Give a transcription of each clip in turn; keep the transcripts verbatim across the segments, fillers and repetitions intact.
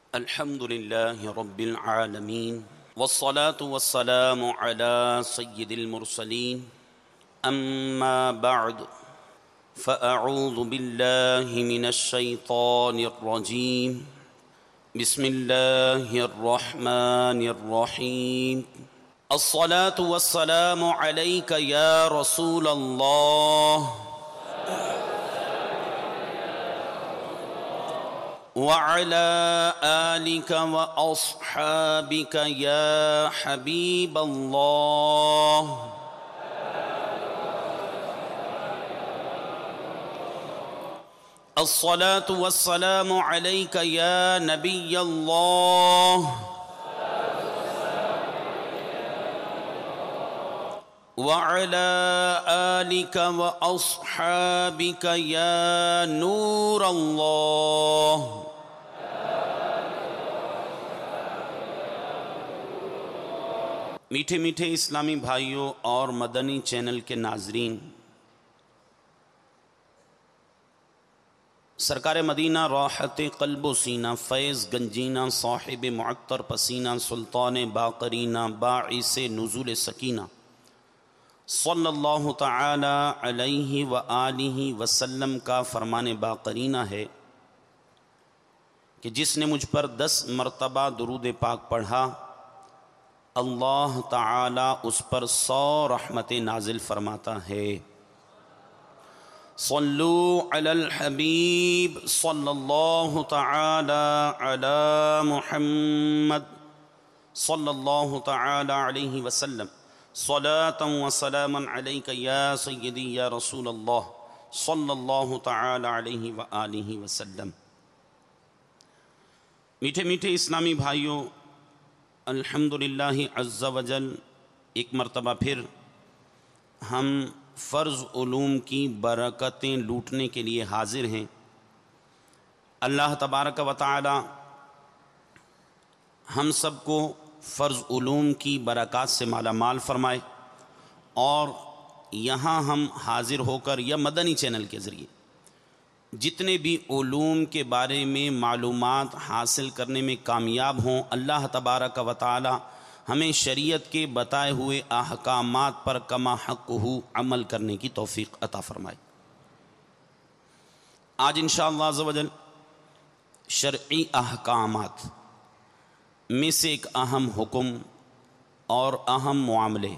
الحمد لله رب العالمين والصلاة والسلام على سيد المرسلين أما بعد فأعوذ بالله من الشيطان الرجيم بسم الله الرحمن الرحيم الصلاة والسلام عليك يا رسول الله وعلى آلك وأصحابك يا حبيب الله الصلاة والسلام عليك يا نبي الله وعلى آلك وأصحابك يا نور الله میٹھے میٹھے اسلامی بھائیوں اور مدنی چینل کے ناظرین، سرکار مدینہ راحت قلب و سینہ فیض گنجینہ صاحب معطر پسینہ سلطان باقرینہ باعث نزول سکینہ صلی اللہ تعالی علیہ وآلہ وسلم کا فرمان باقرینہ ہے کہ جس نے مجھ پر دس مرتبہ درود پاک پڑھا، اللہ تعالی اس پر سو رحمت نازل فرماتا ہے۔ صلو علی الحبیب صلی اللہ تعالی علی محمد صلی اللہ تعالی علیہ وسلم صلاۃ و سلاما علیک یا سیدی یا رسول اللہ صلی اللہ تعالی علیہ وآلہ وسلم۔ میٹھے میٹھے اسلامی بھائیوں، الحمدللہ عز وجل ایک مرتبہ پھر ہم فرض علوم کی برکتیں لوٹنے کے لیے حاضر ہیں۔ اللہ تبارک و تعالی ہم سب کو فرض علوم کی برکات سے مالا مال فرمائے، اور یہاں ہم حاضر ہو کر یا مدنی چینل کے ذریعے جتنے بھی علوم کے بارے میں معلومات حاصل کرنے میں کامیاب ہوں، اللہ تبارک و تعالی ہمیں شریعت کے بتائے ہوئے احکامات پر کما حق ہو عمل کرنے کی توفیق عطا فرمائے۔ آج انشاءاللہ عز و جل شرعی احکامات میں سے ایک اہم حکم اور اہم معاملے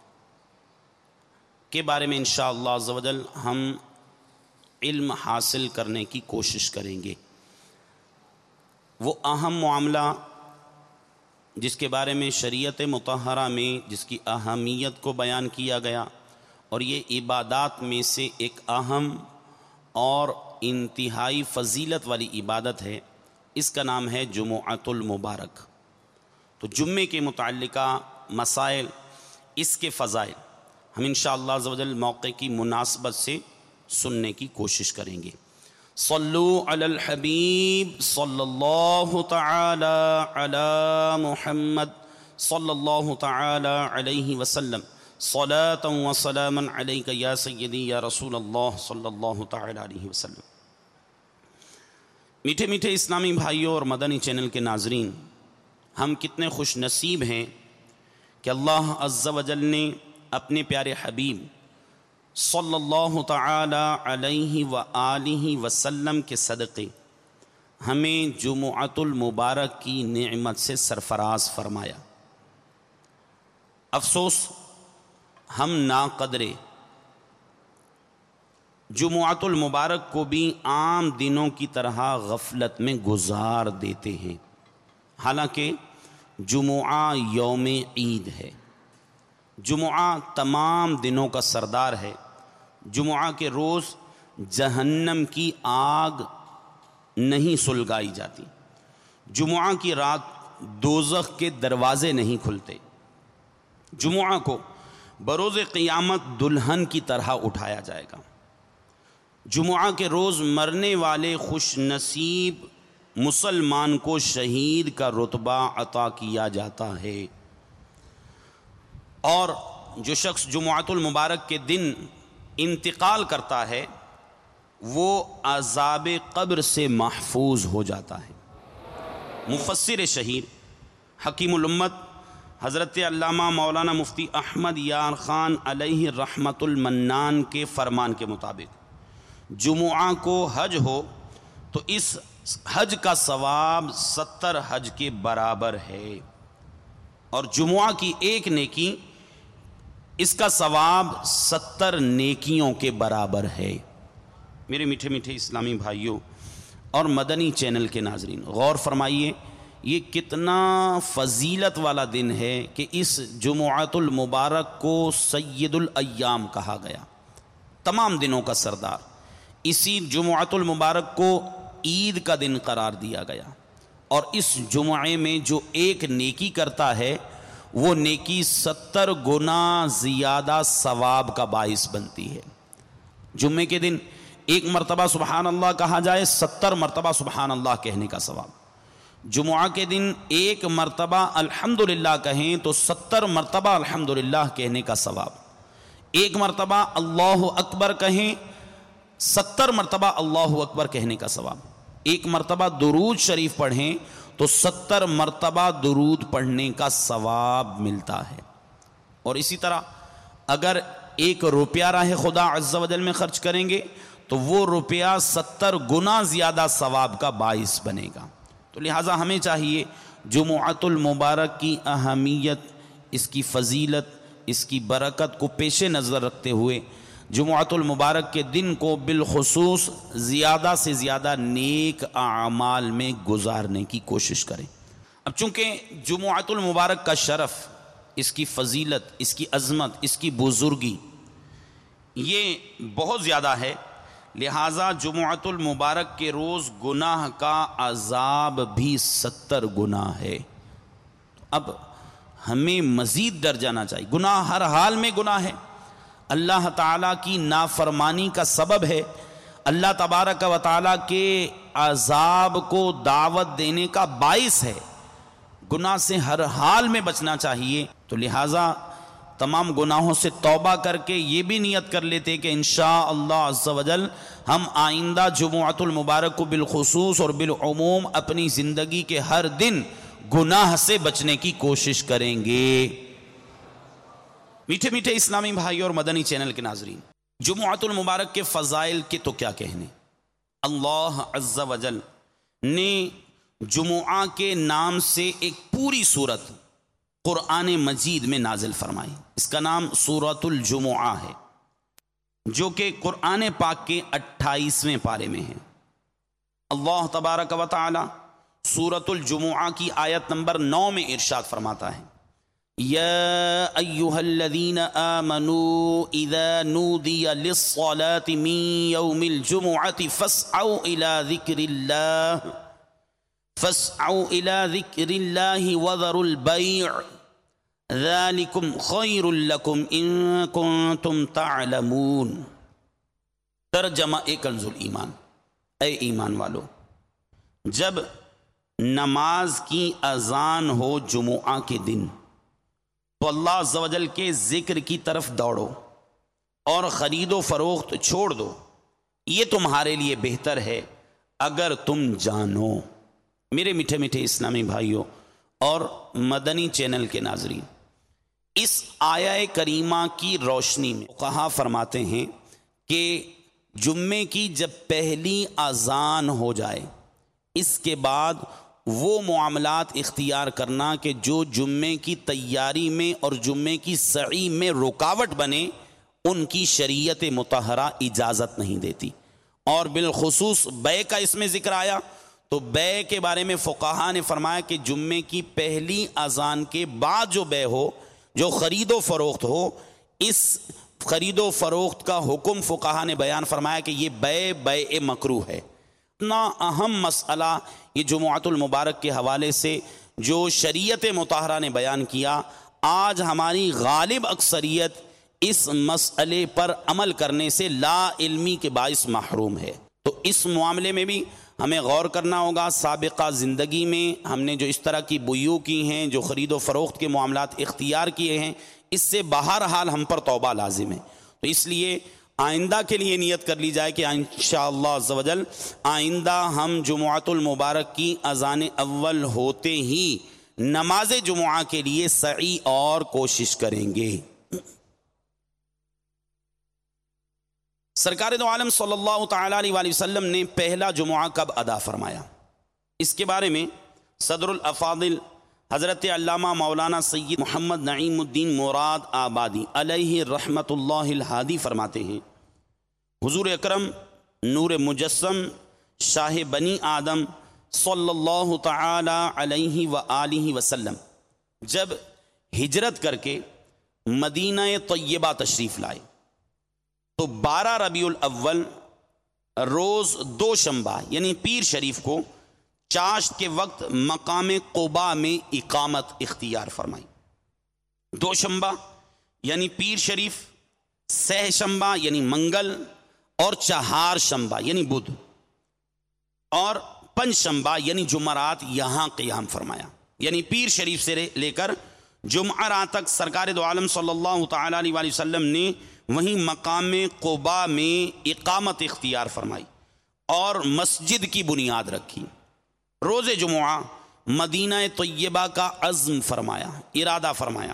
کے بارے میں انشاءاللہ عز و جل ہم علم حاصل کرنے کی کوشش کریں گے۔ وہ اہم معاملہ جس کے بارے میں شریعت مطہرہ میں جس کی اہمیت کو بیان کیا گیا، اور یہ عبادات میں سے ایک اہم اور انتہائی فضیلت والی عبادت ہے، اس کا نام ہے جمعۃ المبارک۔ تو جمعے کے متعلقہ مسائل، اس کے فضائل ہم انشاءاللہ عز و جل موقع کی مناسبت سے سننے کی کوشش کریں گے۔ صلو علی الحبیب صلی اللہ تعالی علی محمد صلی اللہ تعالی علیہ وسلم صلاۃ و سلاما علیک یا سیدی یا رسول اللہ صلی اللہ تعالی علیہ وسلم۔ میٹھے میٹھے اسلامی بھائیوں اور مدنی چینل کے ناظرین، ہم کتنے خوش نصیب ہیں کہ اللہ عز و جل نے اپنے پیارے حبیب صلی اللہ تعالی علیہ وآلہ وسلم کے صدقے ہمیں جمعۃ المبارک کی نعمت سے سرفراز فرمایا۔ افسوس ہم ناقدرے جمعۃ المبارک کو بھی عام دنوں کی طرح غفلت میں گزار دیتے ہیں، حالانکہ جمعہ یوم عید ہے، جمعہ تمام دنوں کا سردار ہے۔ جمعہ کے روز جہنم کی آگ نہیں سلگائی جاتی، جمعہ کی رات دوزخ کے دروازے نہیں کھلتے، جمعہ کو بروز قیامت دلہن کی طرح اٹھایا جائے گا، جمعہ کے روز مرنے والے خوش نصیب مسلمان کو شہید کا رتبہ عطا کیا جاتا ہے، اور جو شخص جمعۃ المبارک کے دن انتقال کرتا ہے وہ عذاب قبر سے محفوظ ہو جاتا ہے۔ مفسر شہیر حکیم الامت حضرت علامہ مولانا مفتی احمد یار خان علیہ رحمت المنان کے فرمان کے مطابق جمعہ کو حج ہو تو اس حج کا ثواب ستر حج کے برابر ہے، اور جمعہ کی ایک نیکی اس کا ثواب ستر نیکیوں کے برابر ہے۔ میرے میٹھے میٹھے اسلامی بھائیوں اور مدنی چینل کے ناظرین، غور فرمائیے یہ کتنا فضیلت والا دن ہے کہ اس جمعۃ المبارک کو سید الایام کہا گیا، تمام دنوں کا سردار۔ اسی جمعۃ المبارک کو عید کا دن قرار دیا گیا، اور اس جمعے میں جو ایک نیکی کرتا ہے وہ نیکی ستر گنا زیادہ ثواب کا باعث بنتی ہے۔ جمعے کے دن ایک مرتبہ سبحان اللہ کہا جائے، ستر مرتبہ سبحان اللہ کہنے کا ثواب۔ جمعہ کے دن ایک مرتبہ الحمدللہ کہیں تو ستر مرتبہ الحمدللہ کہنے کا ثواب۔ ایک مرتبہ اللہ اکبر کہیں، ستر مرتبہ اللہ اکبر کہنے کا ثواب۔ ایک مرتبہ درود شریف پڑھیں تو ستر مرتبہ درود پڑھنے کا ثواب ملتا ہے۔ اور اسی طرح اگر ایک روپیہ راہ خدا عز و جل میں خرچ کریں گے تو وہ روپیہ ستر گنا زیادہ ثواب کا باعث بنے گا۔ تو لہٰذا ہمیں چاہیے جمعۃ المبارک کی اہمیت، اس کی فضیلت، اس کی برکت کو پیش نظر رکھتے ہوئے جمعۃ المبارک کے دن کو بالخصوص زیادہ سے زیادہ نیک اعمال میں گزارنے کی کوشش کریں۔ اب چونکہ جمعۃ المبارک کا شرف، اس کی فضیلت، اس کی عظمت، اس کی بزرگی یہ بہت زیادہ ہے، لہٰذا جمعۃ المبارک کے روز گناہ کا عذاب بھی ستر گنا ہے۔ اب ہمیں مزید ڈر جانا چاہیے، گناہ ہر حال میں گناہ ہے، اللہ تعالیٰ کی نافرمانی کا سبب ہے، اللہ تبارک و تعالیٰ کے عذاب کو دعوت دینے کا باعث ہے، گناہ سے ہر حال میں بچنا چاہیے۔ تو لہٰذا تمام گناہوں سے توبہ کر کے یہ بھی نیت کر لیتے کہ انشاءاللہ عز و جل ہم آئندہ جمعۃ المبارک کو بالخصوص اور بالعموم اپنی زندگی کے ہر دن گناہ سے بچنے کی کوشش کریں گے۔ میٹھے میٹھے اسلامی بھائی اور مدنی چینل کے ناظرین، جمعۃ المبارک کے فضائل کے تو کیا کہنے۔ اللہ عز و جل نے جمعہ کے نام سے ایک پوری سورت قرآن مجید میں نازل فرمائی، اس کا نام سورۃ الجمعہ ہے، جو کہ قرآن پاک کے اٹھائیسویں پارے میں ہے۔ اللہ تبارک و تعالی سورۃ الجمعہ کی آیت نمبر نو میں ارشاد فرماتا ہے، یا ایہا الذین آمنوا اذا نودی للصلاة من یوم الجمعة فاسعوا الى ذکر اللہ فاسعوا الى ذکر اللہ وذروا البیع ذالکم خیر لکم ان کنتم تعلمون۔ ترجمہ کنز الایمان، اے ایمان والو، جب نماز کی اذان ہو جمعہ کے دن تو اللہ عز و جل کے ذکر کی طرف دوڑو اور خرید و فروخت چھوڑ دو، یہ تمہارے لیے بہتر ہے اگر تم جانو۔ میرے میٹھے میٹھے اسلامی بھائیوں اور مدنی چینل کے ناظرین، اس آیہ کریمہ کی روشنی میں فقہا فرماتے ہیں کہ جمعے کی جب پہلی اذان ہو جائے اس کے بعد وہ معاملات اختیار کرنا کہ جو جمعے کی تیاری میں اور جمعے کی سعی میں رکاوٹ بنے، ان کی شریعت مطہرہ اجازت نہیں دیتی۔ اور بالخصوص بے کا اس میں ذکر آیا تو بے کے بارے میں فقہا نے فرمایا کہ جمعے کی پہلی اذان کے بعد جو بے ہو، جو خرید و فروخت ہو، اس خرید و فروخت کا حکم فقہا نے بیان فرمایا کہ یہ بے بے مکروہ ہے۔ اتنا اہم مسئلہ یہ جمعۃ المبارک کے حوالے سے جو شریعت مطہرہ نے بیان کیا، آج ہماری غالب اکثریت اس مسئلے پر عمل کرنے سے لا علمی کے باعث محروم ہے۔ تو اس معاملے میں بھی ہمیں غور کرنا ہوگا۔ سابقہ زندگی میں ہم نے جو اس طرح کی بیوع کی ہیں، جو خرید و فروخت کے معاملات اختیار کیے ہیں، اس سے بہرحال ہم پر توبہ لازم ہے۔ تو اس لیے آئندہ کے لیے نیت کر لی جائے کہ انشاءاللہ عز و جل آئندہ ہم جمعۃ المبارک کی اذان اول ہوتے ہی نماز جمعہ کے لیے سعی اور کوشش کریں گے۔ سرکار دو عالم صلی اللہ تعالی علیہ وآلہ وسلم نے پہلا جمعہ کب ادا فرمایا؟ اس کے بارے میں صدر الافاضل حضرت علامہ مولانا سید محمد نعیم الدین مراد آبادی علیہ رحمت اللہ الہادی فرماتے ہیں، حضور اکرم نور مجسم شاہ بنی آدم صلی اللہ تعالی علیہ وآلہ وسلم جب ہجرت کر کے مدینہ طیبہ تشریف لائے تو بارہ ربیع الاول روز دوشنبہ یعنی پیر شریف کو چاشت کے وقت مقام قباء میں اقامت اختیار فرمائی۔ دوشنبہ یعنی پیر شریف، سہ شنبہ یعنی منگل، اور چہار شنبہ یعنی بدھ، اور پنج شنبہ یعنی جمعرات یہاں قیام فرمایا۔ یعنی پیر شریف سے لے کر جمعرات تک سرکار دو عالم صلی اللہ تعالی علیہ وآلہ وسلم نے وہیں مقام قباء میں اقامت اختیار فرمائی اور مسجد کی بنیاد رکھی۔ روز جمعہ مدینہ طیبہ کا عزم فرمایا، ارادہ فرمایا۔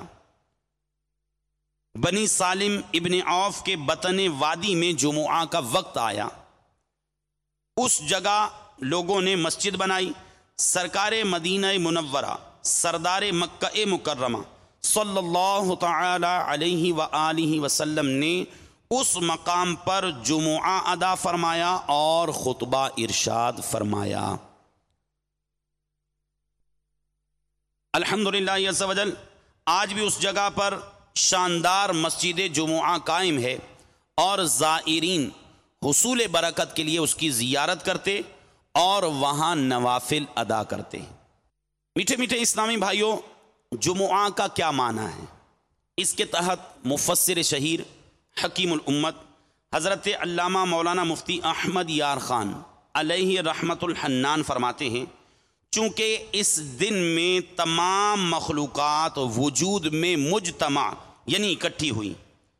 بنی سالم ابن عوف کے بطن وادی میں جمعہ کا وقت آیا، اس جگہ لوگوں نے مسجد بنائی۔ سرکار مدینہ منورہ سردار مکہ مکرمہ صلی اللہ تعالی علیہ وآلہ وسلم نے اس مقام پر جمعہ ادا فرمایا اور خطبہ ارشاد فرمایا۔ الحمدللہ عز و جل آج بھی اس جگہ پر شاندار مسجد جمعہ قائم ہے اور زائرین حصول برکت کے لیے اس کی زیارت کرتے اور وہاں نوافل ادا کرتے ہیں۔ میٹھے میٹھے اسلامی بھائیوں، جمعہ کا کیا معنی ہے؟ اس کے تحت مفسر شہیر حکیم الامت حضرت علامہ مولانا مفتی احمد یار خان علیہ رحمت الحنان فرماتے ہیں، چونکہ اس دن میں تمام مخلوقات وجود میں مجتمع یعنی اکٹھی ہوئی،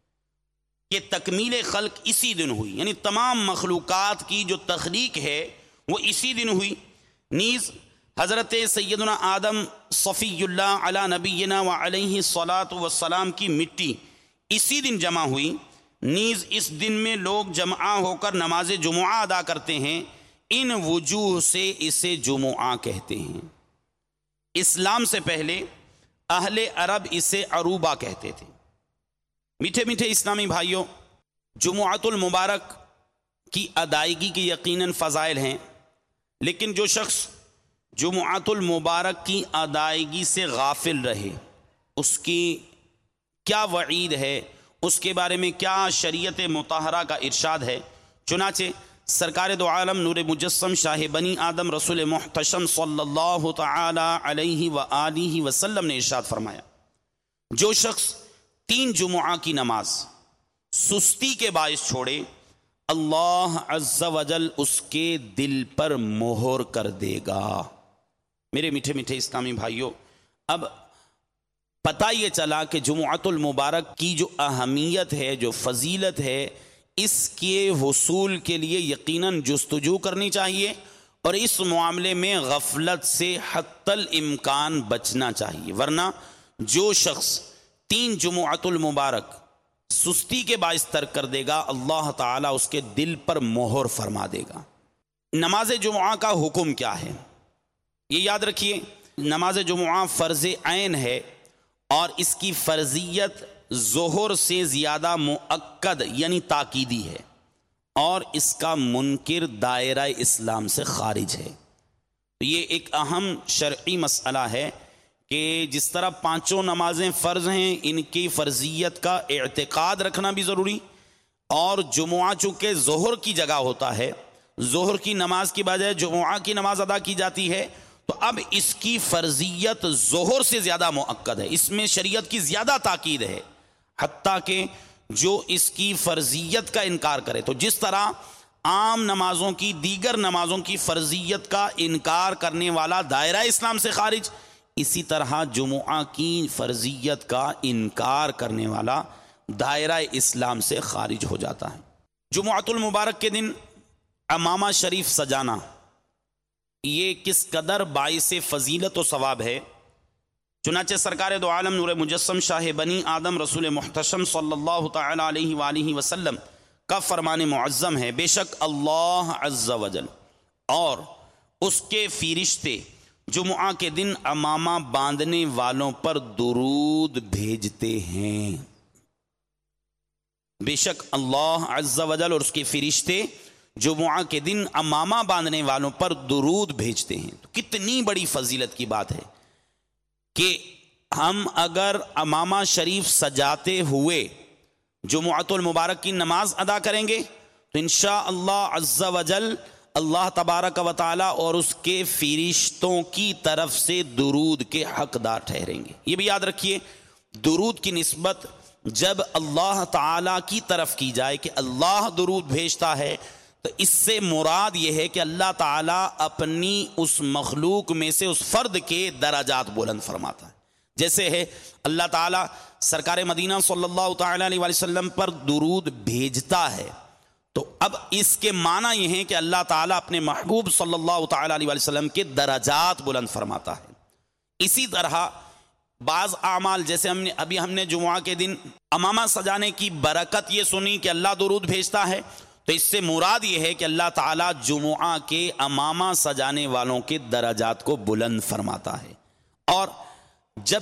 کہ تکمیل خلق اسی دن ہوئی، یعنی تمام مخلوقات کی جو تخلیق ہے وہ اسی دن ہوئی۔ نیز حضرت سیدنا آدم صفی اللہ علی نبینا و علیہ الصلاۃ والسلام کی مٹی اسی دن جمع ہوئی۔ نیز اس دن میں لوگ جمع ہو کر نماز جمعہ ادا کرتے ہیں، ان وجوہ سے اسے جمعہ کہتے ہیں۔ اسلام سے پہلے اہل عرب اسے عروبہ کہتے تھے۔ میٹھے میٹھے اسلامی بھائیوں، جمعۃ المبارک کی ادائیگی کی یقیناً فضائل ہیں، لیکن جو شخص جمعۃ المبارک کی ادائیگی سے غافل رہے اس کی کیا وعید ہے، اس کے بارے میں کیا شریعت مطہرہ کا ارشاد ہے۔ چنانچہ سرکار دو عالم نور مجسم شاہ بنی آدم رسول محتشم صلی اللہ تعالی علیہ وآلہ وسلم نے ارشاد فرمایا، جو شخص تین جمعہ کی نماز سستی کے باعث چھوڑے، اللہ عز و جل اس کے دل پر مہر کر دے گا۔ میرے میٹھے میٹھے اسلامی بھائیوں، اب پتہ یہ چلا کہ جمعۃ المبارک کی جو اہمیت ہے، جو فضیلت ہے، اس کے حصول کے لیے یقیناً جستجو کرنی چاہیے اور اس معاملے میں غفلت سے حتی الامکان بچنا چاہیے، ورنہ جو شخص تین جمعۃ المبارک سستی کے باعث ترک کر دے گا، اللہ تعالیٰ اس کے دل پر مہر فرما دے گا۔ نماز جمعہ کا حکم کیا ہے؟ یہ یاد رکھیے، نماز جمعہ فرض عین ہے اور اس کی فرضیت ظہر سے زیادہ مؤکد یعنی تاکیدی ہے، اور اس کا منکر دائرہ اسلام سے خارج ہے۔ یہ ایک اہم شرعی مسئلہ ہے کہ جس طرح پانچوں نمازیں فرض ہیں، ان کی فرضیت کا اعتقاد رکھنا بھی ضروری، اور جمعہ چونکہ ظہر کی جگہ ہوتا ہے، ظہر کی نماز کی بجائے جمعہ کی نماز ادا کی جاتی ہے، تو اب اس کی فرضیت ظہر سے زیادہ مؤکد ہے، اس میں شریعت کی زیادہ تاکید ہے، حتیٰ کہ جو اس کی فرضیت کا انکار کرے، تو جس طرح عام نمازوں کی دیگر نمازوں کی فرضیت کا انکار کرنے والا دائرہ اسلام سے خارج، اسی طرح جمعہ کی فرضیت کا انکار کرنے والا دائرہ اسلام سے خارج ہو جاتا ہے۔ جمعۃ المبارک کے دن امامہ شریف سجانا یہ کس قدر باعث فضیلت و ثواب ہے، چنانچہ سرکار دو عالم نور مجسم شاہ بنی آدم رسول محتشم صلی اللہ تعالی علیہ وآلہ وسلم کا فرمان معظم ہے، بے شک اللہ عز و جل اور اس کے فرشتے جمعہ کے دن امامہ باندھنے والوں پر درود بھیجتے ہیں۔ بے شک اللہ عز و جل اور اس کے فرشتے جمعہ کے دن امامہ باندھنے والوں پر درود بھیجتے ہیں۔ تو کتنی بڑی فضیلت کی بات ہے کہ ہم اگر امامہ شریف سجاتے ہوئے جمعۃ المبارک کی نماز ادا کریں گے تو انشاءاللہ عز و جل اللہ تبارک و تعالی اور اس کے فرشتوں کی طرف سے درود کے حقدار ٹھہریں گے۔ یہ بھی یاد رکھیے، درود کی نسبت جب اللہ تعالی کی طرف کی جائے کہ اللہ درود بھیجتا ہے تو اس سے مراد یہ ہے کہ اللہ تعالی اپنی اس مخلوق میں سے اس فرد کے درجات بلند فرماتا ہے۔ جیسے ہے اللہ تعالی سرکار مدینہ صلی اللہ تعالی علیہ وسلم پر درود بھیجتا ہے، تو اب اس کے معنی یہ ہے کہ اللہ تعالیٰ اپنے محبوب صلی اللہ تعالیٰ علیہ وسلم کے درجات بلند فرماتا ہے۔ اسی طرح بعض اعمال، جیسے ہم نے ابھی ہم نے جمعہ کے دن امامہ سجانے کی برکت یہ سنی کہ اللہ درود بھیجتا ہے، تو اس سے مراد یہ ہے کہ اللہ تعالیٰ جمعہ کے امامہ سجانے والوں کے درجات کو بلند فرماتا ہے۔ اور جب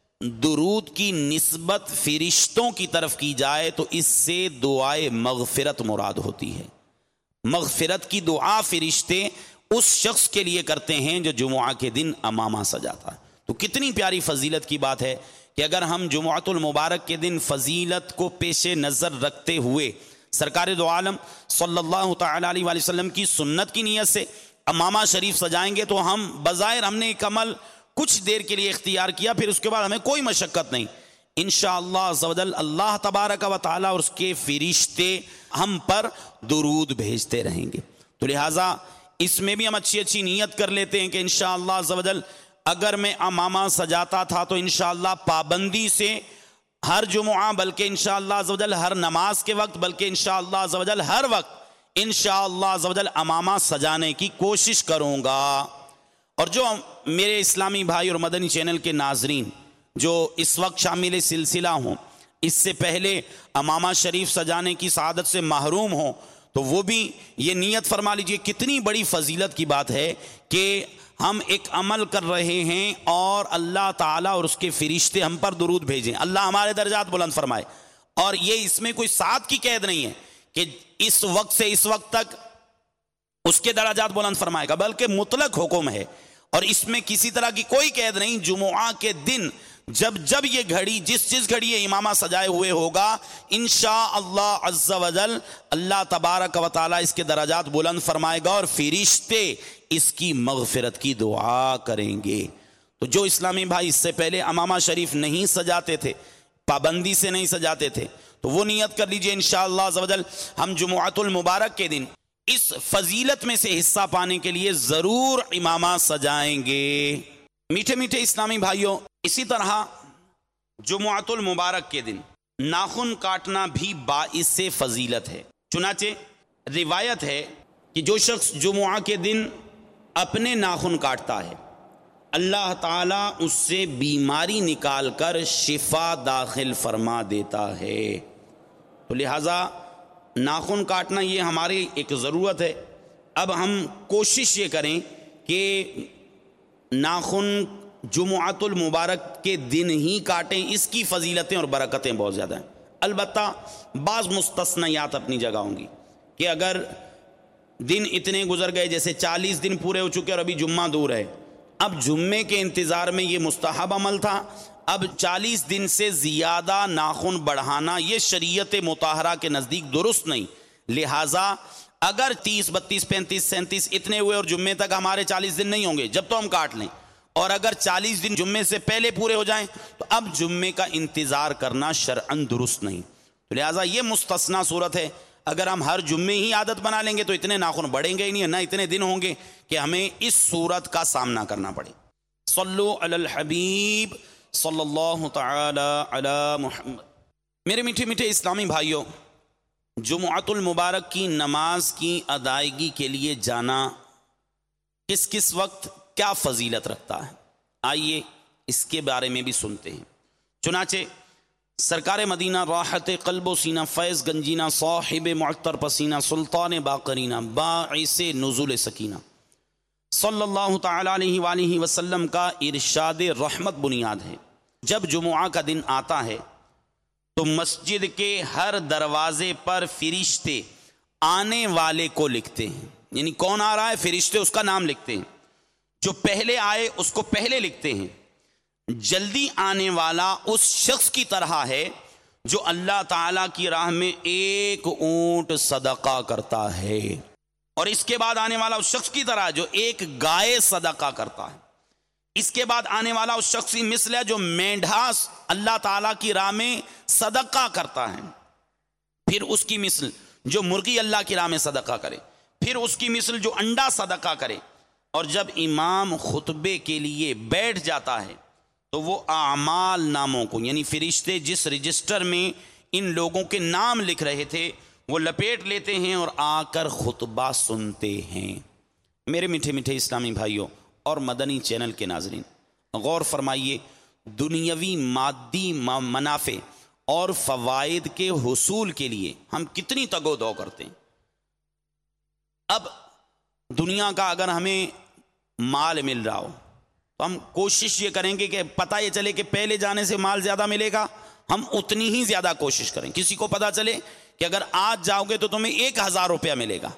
درود کی نسبت فرشتوں کی طرف کی جائے تو اس سے دعائے مغفرت مراد ہوتی ہے۔ مغفرت کی دعا فرشتے اس شخص کے لیے کرتے ہیں جو جمعہ کے دن امامہ سجاتا ہے۔ تو کتنی پیاری فضیلت کی بات ہے کہ اگر ہم جمعۃ المبارک کے دن فضیلت کو پیش نظر رکھتے ہوئے سرکار دو عالم صلی اللہ تعالی علیہ وآلہ وسلم کی سنت کی نیت سے امامہ شریف سجائیں گے تو ہم بظاہر ہم نے ایک عمل کچھ دیر کے لیے اختیار کیا، پھر اس کے بعد ہمیں کوئی مشقت نہیں۔ انشاءاللہ عز و جل اللہ تبارک و تعالی اور اس کے فرشتے ہم پر درود بھیجتے رہیں گے۔ تو لہٰذا اس میں بھی ہم اچھی اچھی نیت کر لیتے ہیں کہ انشاءاللہ عز و جل اگر میں امامہ سجاتا تھا تو انشاءاللہ پابندی سے ہر جمعہ، بلکہ انشاءاللہ عز و جل ہر نماز کے وقت، بلکہ انشاءاللہ عز و جل ہر وقت انشاءاللہ عز و جل امامہ سجانے کی کوشش کروں گا۔ اور جو میرے اسلامی بھائی اور مدنی چینل کے ناظرین جو اس وقت شامل سلسلہ ہوں، اس سے پہلے امامہ شریف سجانے کی سعادت سے محروم ہوں، تو وہ بھی یہ نیت فرما لیجئے۔ کتنی بڑی فضیلت کی بات ہے کہ ہم ایک عمل کر رہے ہیں اور اللہ تعالیٰ اور اس کے فرشتے ہم پر درود بھیجیں، اللہ ہمارے درجات بلند فرمائے۔ اور یہ اس میں کوئی ساتھ کی قید نہیں ہے کہ اس وقت سے اس وقت تک اس کے درجات بلند فرمائے گا، بلکہ مطلق حکم ہے اور اس میں کسی طرح کی کوئی قید نہیں۔ جمعہ کے دن جب جب یہ گھڑی جس جس گھڑی یہ امامہ سجائے ہوئے ہوگا انشاءاللہ عز و جل اللہ تبارک و تعالی اس کے درجات بلند فرمائے گا اور فرشتے اس کی مغفرت کی دعا کریں گے۔ تو جو اسلامی بھائی اس سے پہلے امامہ شریف نہیں سجاتے تھے، پابندی سے نہیں سجاتے تھے، تو وہ نیت کر لیجئے انشاءاللہ عز و جل ہم جمعۃ المبارک کے دن اس فضیلت میں سے حصہ پانے کے لیے ضرور امامہ سجائیں گے۔ میٹھے میٹھے اسلامی بھائیوں، اسی طرح جمعۃ المبارک کے دن ناخن کاٹنا بھی باعث فضیلت ہے۔ چنانچہ روایت ہے کہ جو شخص جمعہ کے دن اپنے ناخن کاٹتا ہے اللہ تعالیٰ اس سے بیماری نکال کر شفا داخل فرما دیتا ہے۔ تو لہٰذا ناخن کاٹنا یہ ہماری ایک ضرورت ہے۔ اب ہم کوشش یہ کریں کہ ناخن جمعۃ المبارک کے دن ہی کاٹیں، اس کی فضیلتیں اور برکتیں بہت زیادہ ہیں۔ البتہ بعض مستثنیات اپنی جگہ ہوں گی کہ اگر دن اتنے گزر گئے، جیسے چالیس دن پورے ہو چکے اور ابھی جمعہ دور ہے، اب جمعے کے انتظار میں یہ مستحب عمل تھا، اب چالیس دن سے زیادہ ناخن بڑھانا یہ شریعت مطہرہ کے نزدیک درست نہیں، لہٰذا اگر تیس بتیس پینتیس سینتیس اتنے ہوئے اور جمعے تک ہمارے چالیس دن نہیں ہوں گے جب تو ہم کاٹ لیں، اور اگر چالیس دن جمعے سے پہلے پورے ہو جائیں تو اب جمعے کا انتظار کرنا شرعاً درست نہیں۔ تو لہٰذا یہ مستثنا صورت ہے، اگر ہم ہر جمعے ہی عادت بنا لیں گے تو اتنے ناخن بڑھیں گے ہی نہیں، نہ اتنے دن ہوں گے کہ ہمیں اس صورت کا سامنا کرنا پڑے۔ صلو علی الحبیب صلی اللہ تعالی علی محمد۔ میرے میٹھے میٹھے اسلامی بھائیوں، جمعۃ المبارک کی نماز کی ادائیگی کے لیے جانا کس کس وقت کیا فضیلت رکھتا ہے؟ آئیے اس کے بارے میں بھی سنتے ہیں۔ چنانچہ سرکار مدینہ راحت قلب و سینہ فیض گنجینہ صاحب معطر پسینہ سلطان باقرینہ باعث نزول سکینہ صلی اللہ تعالی علیہ وآلہ وسلم کا ارشاد رحمت بنیاد ہے، جب جمعہ کا دن آتا ہے تو مسجد کے ہر دروازے پر فرشتے آنے والے کو لکھتے ہیں، یعنی کون آ رہا ہے فرشتے اس کا نام لکھتے ہیں، جو پہلے آئے اس کو پہلے لکھتے ہیں۔ جلدی آنے والا اس شخص کی طرح ہے جو اللہ تعالی کی راہ میں ایک اونٹ صدقہ کرتا ہے، اور اس کے بعد آنے والا اس شخص کی طرح جو ایک گائے صدقہ کرتا ہے، اس کے بعد آنے والا اس شخص کی مثل ہے جو مینڈھا اللہ تعالیٰ کی راہ میں صدقہ کرتا ہے، پھر اس کی مثل جو مرغی اللہ کی راہ میں صدقہ کرے، پھر اس کی مثل جو انڈا صدقہ کرے۔ اور جب امام خطبے کے لیے بیٹھ جاتا ہے تو وہ اعمال ناموں کو، یعنی فرشتے جس رجسٹر میں ان لوگوں کے نام لکھ رہے تھے وہ لپیٹ لیتے ہیں اور آ کر خطبہ سنتے ہیں۔ میرے میٹھے میٹھے اسلامی بھائیوں اور مدنی چینل کے ناظرین، غور فرمائیے، دنیاوی مادی منافع اور فوائد کے حصول کے لیے ہم کتنی تگ و دو کرتے ہیں۔ اب دنیا کا اگر ہمیں مال مل رہا ہو تو ہم کوشش یہ کریں گے کہ پتہ یہ چلے کہ پہلے جانے سے مال زیادہ ملے گا، ہم اتنی ہی زیادہ کوشش کریں۔ کسی کو پتہ چلے کہ اگر آج جاؤ گے تو تمہیں ایک ہزار روپیہ ملے گا،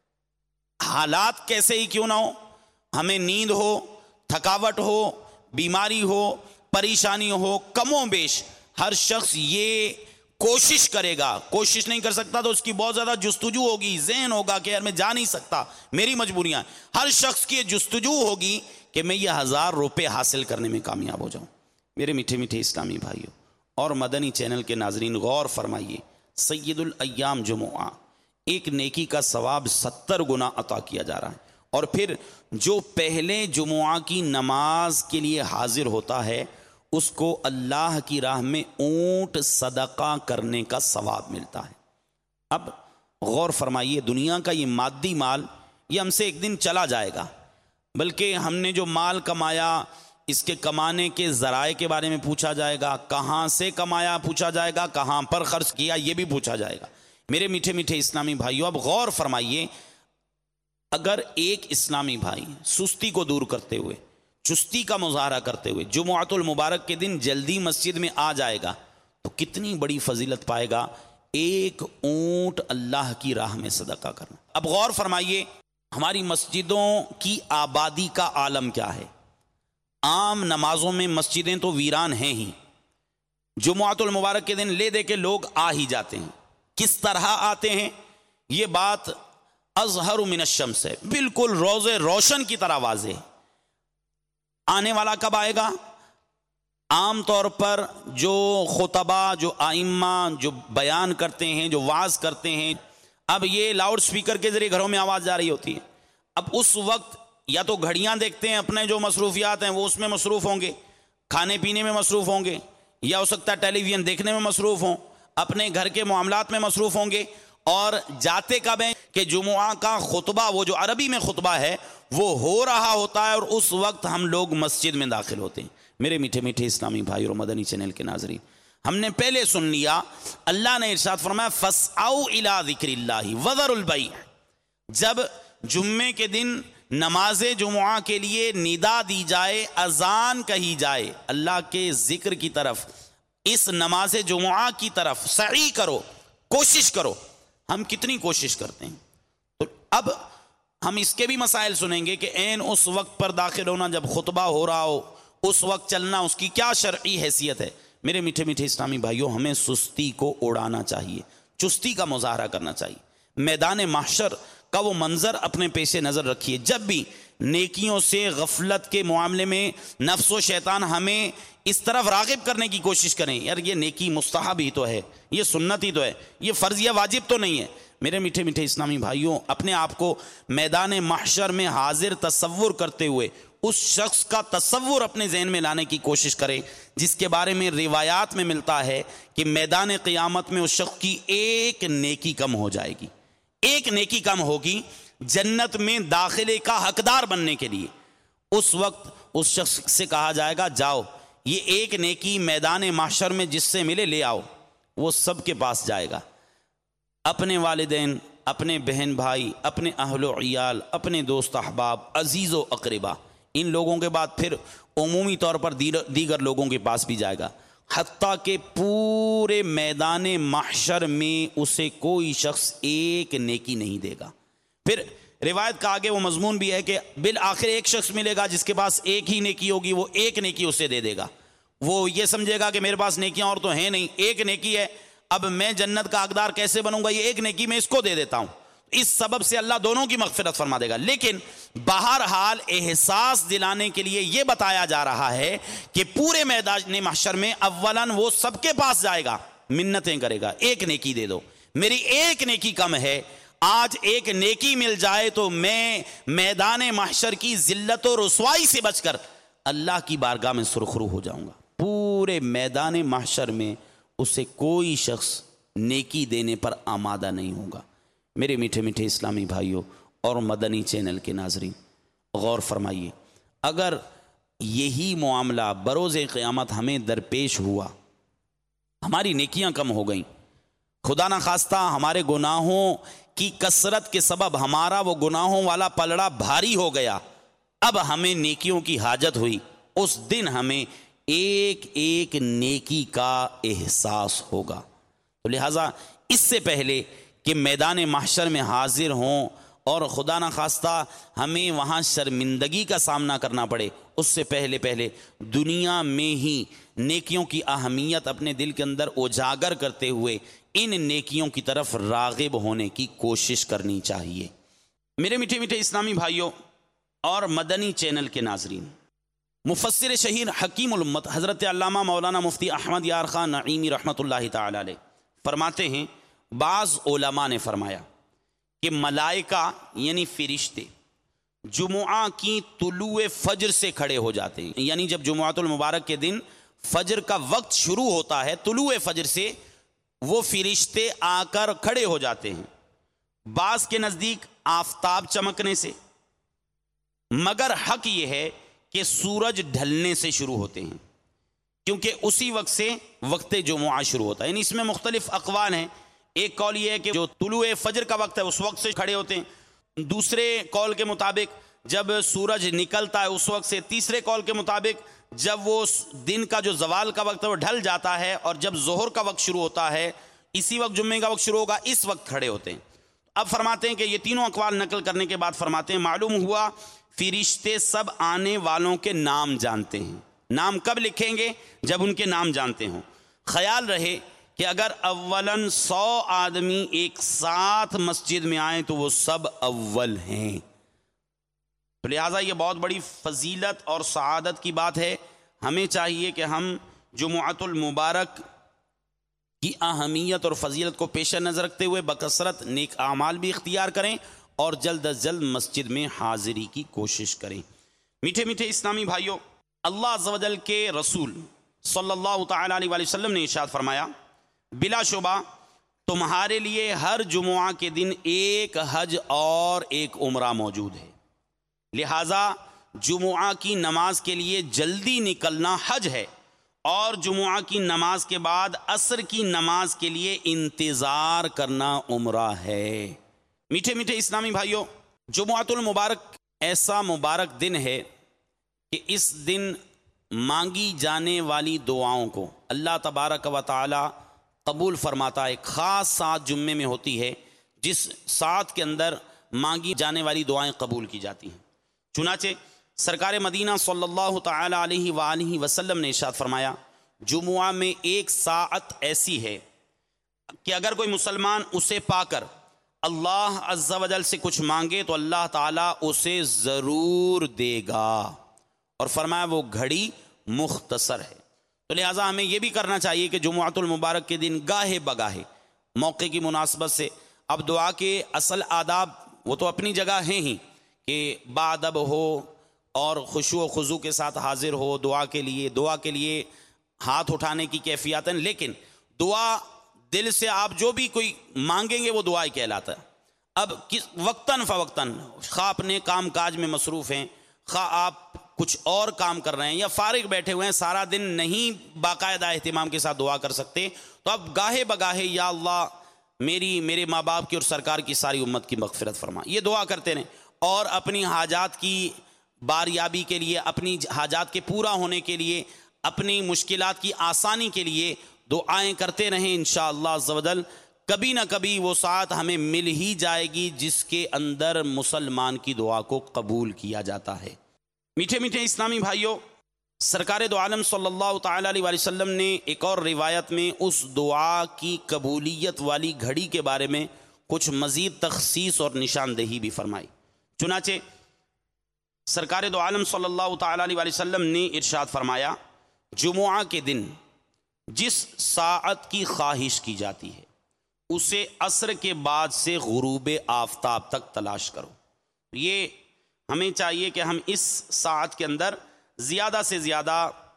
حالات کیسے ہی کیوں نہ ہو، ہمیں نیند ہو، تھکاوٹ ہو، بیماری ہو، پریشانی ہو، کم و بیش ہر شخص یہ کوشش کرے گا۔ کوشش نہیں کر سکتا تو اس کی بہت زیادہ جستجو ہوگی، ذہن ہوگا کہ یار میں جا نہیں سکتا، میری مجبوریاں۔ ہر شخص کی جستجو ہوگی کہ میں یہ ہزار روپے حاصل کرنے میں کامیاب ہو جاؤں۔ میرے میٹھے میٹھے اسلامی بھائیوں اور مدنی چینل کے ناظرین، غور فرمائیے، سید الایام جمعہ، ایک نیکی کا ثواب ستر گنا عطا کیا جا رہا ہے، اور پھر جو پہلے جمعہ کی نماز کے لیے حاضر ہوتا ہے اس کو اللہ کی راہ میں اونٹ صدقہ کرنے کا ثواب ملتا ہے۔ اب غور فرمائیے، دنیا کا یہ مادی مال یہ ہم سے ایک دن چلا جائے گا، بلکہ ہم نے جو مال کمایا اس کے کمانے کے ذرائع کے بارے میں پوچھا جائے گا، کہاں سے کمایا پوچھا جائے گا، کہاں پر خرچ کیا یہ بھی پوچھا جائے گا۔ میرے میٹھے میٹھے اسلامی بھائیوں، اب غور فرمائیے، اگر ایک اسلامی بھائی سستی کو دور کرتے ہوئے، چستی کا مظاہرہ کرتے ہوئے جمعۃ المبارک کے دن جلدی مسجد میں آ جائے گا تو کتنی بڑی فضیلت پائے گا، ایک اونٹ اللہ کی راہ میں صدقہ کرنا۔ اب غور فرمائیے، ہماری مسجدوں کی آبادی کا عالم کیا ہے؟ عام نمازوں میں مسجدیں تو ویران ہیں ہی، جمعۃ المبارک کے دن لے دے کے لوگ آ ہی جاتے ہیں۔ کس طرح آتے ہیں؟ یہ بات اظہر من الشمس ہے، بالکل روز روشن کی طرح واضح ہے۔ آنے والا کب آئے گا؟ عام طور پر جو خطبہ، جو ائمہ جو بیان کرتے ہیں، جو وعظ کرتے ہیں، اب یہ لاؤڈ سپیکر کے ذریعے گھروں میں آواز جا رہی ہوتی ہے۔ اب اس وقت یا تو گھڑیاں دیکھتے ہیں، اپنے جو مصروفیات ہیں وہ اس میں مصروف ہوں گے، کھانے پینے میں مصروف ہوں گے، یا ہو سکتا ہے ٹیلی ویژن دیکھنے میں مصروف ہوں، اپنے گھر کے معاملات میں مصروف ہوں گے، اور جاتے کب ہیں کہ جمعہ کا خطبہ، وہ جو عربی میں خطبہ ہے وہ ہو رہا ہوتا ہے، اور اس وقت ہم لوگ مسجد میں داخل ہوتے ہیں۔ میرے میٹھے میٹھے اسلامی بھائی اور مدنی چینل کے ناظرین، ہم نے پہلے سن لیا، اللہ نے ارشاد فرمایا فَاسْعَوْا إِلَىٰ ذِكْرِ اللَّهِ وَذَرُوا الْبَيْعَ۔ جب جمعے کے دن نماز جمعہ کے لیے ندا دی جائے، اذان کہی جائے اللہ کے ذکر کی طرف، اس نماز جمعہ کی طرف سعی کرو، کوشش کرو۔ ہم کتنی کوشش کرتے ہیں؟ تو اب ہم اس کے بھی مسائل سنیں گے کہ عین اس وقت پر داخل ہونا جب خطبہ ہو رہا ہو، اس وقت چلنا، اس کی کیا شرعی حیثیت ہے۔ میرے میٹھے میٹھے اسلامی بھائیوں، ہمیں سستی کو اڑانا چاہیے، چستی کا مظاہرہ کرنا چاہیے۔ میدان محشر کا وہ منظر اپنے پیش نظر رکھیے، جب بھی نیکیوں سے غفلت کے معاملے میں نفس و شیطان ہمیں اس طرف راغب کرنے کی کوشش کریں، یار یہ نیکی مستحب ہی تو ہے، یہ سنت ہی تو ہے، یہ فرض یا واجب تو نہیں ہے، میرے میٹھے میٹھے اسلامی بھائیوں، اپنے آپ کو میدان محشر میں حاضر تصور کرتے ہوئے اس شخص کا تصور اپنے ذہن میں لانے کی کوشش کریں جس کے بارے میں روایات میں ملتا ہے کہ میدان قیامت میں اس شخص کی ایک نیکی کم ہو جائے گی، ایک نیکی کم ہوگی جنت میں داخلے کا حقدار بننے کے لیے۔ اس وقت اس شخص سے کہا جائے گا جاؤ یہ ایک نیکی میدان محشر میں جس سے ملے لے آؤ۔ وہ سب کے پاس جائے گا، اپنے والدین، اپنے بہن بھائی، اپنے اہل و عیال، اپنے دوست احباب، عزیز و اقربا، ان لوگوں کے بعد پھر عمومی طور پر دیگر لوگوں کے پاس بھی جائے گا، حتیٰ کہ پورے میدان محشر میں اسے کوئی شخص ایک نیکی نہیں دے گا۔ پھر روایت کا آگے وہ مضمون بھی ہے کہ بالآخر ایک شخص ملے گا جس کے پاس ایک ہی نیکی ہوگی، وہ ایک نیکی اسے دے دے گا۔ وہ یہ سمجھے گا کہ میرے پاس نیکیاں اور تو ہیں نہیں، ایک نیکی ہے، اب میں جنت کا حقدار کیسے بنوں گا، یہ ایک نیکی میں اس کو دے دیتا ہوں۔ اس سبب سے اللہ دونوں کی مغفرت فرما دے گا۔ لیکن بہرحال احساس دلانے کے لیے یہ بتایا جا رہا ہے کہ پورے میدان محشر میں اولاً وہ سب کے پاس جائے گا، منتیں کرے گا، ایک نیکی دے دو، میری ایک نیکی کم ہے، آج ایک نیکی مل جائے تو میں میدان محشر کی ذلت و رسوائی سے بچ کر اللہ کی بارگاہ میں سرخرو ہو جاؤں گا۔ پورے میدان محشر میں اسے کوئی شخص نیکی دینے پر آمادہ نہیں ہوگا۔ میرے میٹھے میٹھے اسلامی بھائیوں اور مدنی چینل کے ناظرین، غور فرمائیے، اگر یہی معاملہ بروز قیامت ہمیں درپیش ہوا، ہماری نیکیاں کم ہو گئیں، خدا نہ خواستہ ہمارے گناہوں کی کثرت کے سبب ہمارا وہ گناہوں والا پلڑا بھاری ہو گیا، اب ہمیں نیکیوں کی حاجت ہوئی، اس دن ہمیں ایک ایک نیکی کا احساس ہوگا۔ تو لہٰذا اس سے پہلے کہ میدان محشر میں حاضر ہوں اور خدا نہ خواستہ ہمیں وہاں شرمندگی کا سامنا کرنا پڑے، اس سے پہلے پہلے دنیا میں ہی نیکیوں کی اہمیت اپنے دل کے اندر اجاگر کرتے ہوئے ان نیکیوں کی طرف راغب ہونے کی کوشش کرنی چاہیے۔ میرے میٹھے میٹھے اسلامی بھائیوں اور مدنی چینل کے ناظرین، مفسر شہیر حکیم الامت حضرت علامہ مولانا مفتی احمد یار خان نعیمی رحمۃ اللہ تعالی علیہ فرماتے ہیں، بعض علماء نے فرمایا کہ ملائکہ یعنی فرشتے جمعہ کی طلوع فجر سے کھڑے ہو جاتے ہیں، یعنی جب جمعۃ المبارک کے دن فجر کا وقت شروع ہوتا ہے، طلوع فجر سے وہ فرشتے آ کر کھڑے ہو جاتے ہیں، بعض کے نزدیک آفتاب چمکنے سے، مگر حق یہ ہے کہ سورج ڈھلنے سے شروع ہوتے ہیں، کیونکہ اسی وقت سے وقت جمعہ شروع ہوتا ہے۔ یعنی اس میں مختلف اقوال ہیں، ایک قول یہ ہے کہ جو طلوع فجر کا وقت ہے اس وقت سے کھڑے ہوتے ہیں، دوسرے قول کے مطابق جب سورج نکلتا ہے اس وقت سے، تیسرے قول کے مطابق جب وہ دن کا جو زوال کا وقت ہے وہ ڈھل جاتا ہے اور جب ظہر کا وقت شروع ہوتا ہے اسی وقت جمعے کا وقت شروع ہوگا، اس وقت کھڑے ہوتے ہیں۔ اب فرماتے ہیں کہ یہ تینوں اقوال نقل کرنے کے بعد فرماتے ہیں، معلوم ہوا فرشتے سب آنے والوں کے نام جانتے ہیں۔ نام کب لکھیں گے؟ جب ان کے نام جانتے ہوں۔ خیال رہے کہ اگر اولاً سو آدمی ایک ساتھ مسجد میں آئیں تو وہ سب اول ہیں، تو لہٰذا یہ بہت بڑی فضیلت اور سعادت کی بات ہے۔ ہمیں چاہیے کہ ہم جمعۃ المبارک کی اہمیت اور فضیلت کو پیش نظر رکھتے ہوئے بکثرت نیک اعمال بھی اختیار کریں اور جلد از جلد مسجد میں حاضری کی کوشش کریں۔ میٹھے میٹھے اسلامی بھائیوں، اللہ عز و جل کے رسول صلی اللہ تعالیٰ علیہ وآلہ وسلم نے ارشاد فرمایا، بلا شبہ تمہارے لیے ہر جمعہ کے دن ایک حج اور ایک عمرہ موجود ہے، لہٰذا جمعہ کی نماز کے لیے جلدی نکلنا حج ہے، اور جمعہ کی نماز کے بعد عصر کی نماز کے لیے انتظار کرنا عمرہ ہے۔ میٹھے میٹھے اسلامی بھائیوں، جمعۃ المبارک ایسا مبارک دن ہے کہ اس دن مانگی جانے والی دعاؤں کو اللہ تبارک و تعالی قبول فرماتا ہے۔ ایک خاص ساعت جمعے میں ہوتی ہے جس ساعت کے اندر مانگی جانے والی دعائیں قبول کی جاتی ہیں۔ چنانچہ سرکار مدینہ صلی اللہ تعالی علیہ وآلہ وسلم نے ارشاد فرمایا، جمعہ میں ایک ساعت ایسی ہے کہ اگر کوئی مسلمان اسے پا کر اللہ عز و جل سے کچھ مانگے تو اللہ تعالیٰ اسے ضرور دے گا، اور فرمایا وہ گھڑی مختصر ہے۔ تو لہٰذا ہمیں یہ بھی کرنا چاہیے کہ جمعۃ المبارک کے دن گاہے بگاہے موقع کی مناسبت سے اب دعا کے اصل آداب وہ تو اپنی جگہ ہیں ہی کہ باادب ہو اور خشوع و خضوع کے ساتھ حاضر ہو دعا کے لیے، دعا کے لیے ہاتھ اٹھانے کی کیفیات ہیں، لیکن دعا دل سے آپ جو بھی کوئی مانگیں گے وہ دعا ہی کہلاتا ہے۔ اب کس وقتاً فوقتاً خواہ اپنے کام کاج میں مصروف ہیں، خواہ آپ کچھ اور کام کر رہے ہیں یا فارغ بیٹھے ہوئے ہیں، سارا دن نہیں باقاعدہ اہتمام کے ساتھ دعا کر سکتے، تو اب گاہے بگاہے یا اللہ میری میرے ماں باپ کی اور سرکار کی ساری امت کی مغفرت فرما، یہ دعا کرتے رہیں، اور اپنی حاجات کی باریابی کے لیے، اپنی حاجات کے پورا ہونے کے لیے، اپنی مشکلات کی آسانی کے لیے دعائیں کرتے رہیں۔ انشاءاللہ عز و جل کبھی نہ کبھی وہ ساتھ ہمیں مل ہی جائے گی جس کے اندر مسلمان کی دعا کو قبول کیا جاتا ہے۔ میٹھے میٹھے اسلامی بھائیوں، سرکار دو عالم صلی اللہ تعالی علیہ وآلہ وسلم نے ایک اور روایت میں اس دعا کی قبولیت والی گھڑی کے بارے میں کچھ مزید تخصیص اور نشاندہی بھی فرمائی۔ چنانچہ سرکار دو عالم صلی اللہ تعالی علیہ وآلہ وسلم نے ارشاد فرمایا، جمعہ کے دن جس ساعت کی خواہش کی جاتی ہے اسے عصر کے بعد سے غروب آفتاب تک تلاش کرو۔ یہ ہمیں چاہیے کہ ہم اس ساعت کے اندر زیادہ سے زیادہ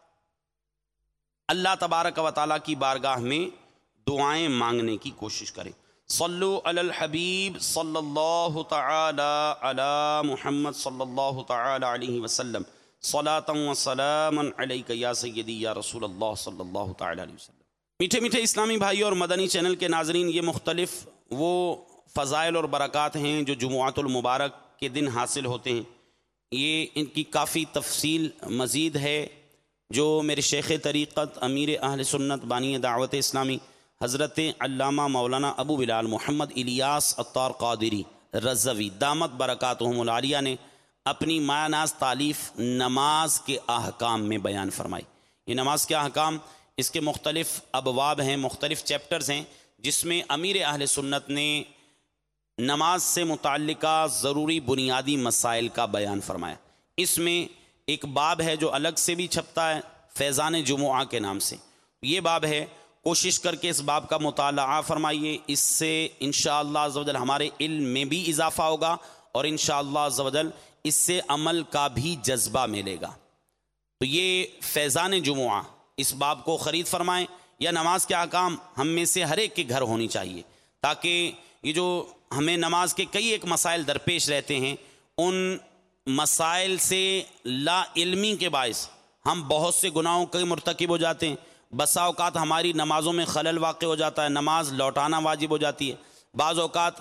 اللہ تبارک و تعالیٰ کی بارگاہ میں دعائیں مانگنے کی کوشش کریں۔ صلو علی الحبیب صلی اللہ تعالی علی محمد صلی اللہ تعالی علیہ وسلم صلاۃ و سلام علیک یا سیدی یا رسول اللہ صلی اللہ تعالی علیہ وسلم۔ میٹھے میٹھے اسلامی بھائیوں اور مدنی چینل کے ناظرین، یہ مختلف وہ فضائل اور برکات ہیں جو جمعۃ المبارک کے دن حاصل ہوتے ہیں، یہ ان کی کافی تفصیل مزید ہے جو میرے شیخ طریقت امیر اہل سنت بانی دعوت اسلامی حضرت علامہ مولانا ابو بلال محمد الیاس عطار قادری رضوی دامت برکاتہم العالیہ نے اپنی مایہ ناز تالیف نماز کے احکام میں بیان فرمائی۔ یہ نماز کے احکام، اس کے مختلف ابواب ہیں، مختلف چیپٹرز ہیں، جس میں امیر اہل سنت نے نماز سے متعلقہ ضروری بنیادی مسائل کا بیان فرمایا۔ اس میں ایک باب ہے جو الگ سے بھی چھپتا ہے فیضان جمعہ کے نام سے، یہ باب ہے، کوشش کر کے اس باب کا مطالعہ فرمائیے، اس سے انشاءاللہ عز و جل ہمارے علم میں بھی اضافہ ہوگا اور انشاءاللہ عز و جل اس سے عمل کا بھی جذبہ ملے گا۔ تو یہ فیضان جمعہ، اس باب کو خرید فرمائیں، یا نماز کے احکام ہم میں سے ہر ایک کے گھر ہونی چاہیے، تاکہ یہ جو ہمیں نماز کے کئی ایک مسائل درپیش رہتے ہیں، ان مسائل سے لا علمی کے باعث ہم بہت سے گناہوں کے مرتکب ہو جاتے ہیں، بسا اوقات ہماری نمازوں میں خلل واقع ہو جاتا ہے، نماز لوٹانا واجب ہو جاتی ہے، بعض اوقات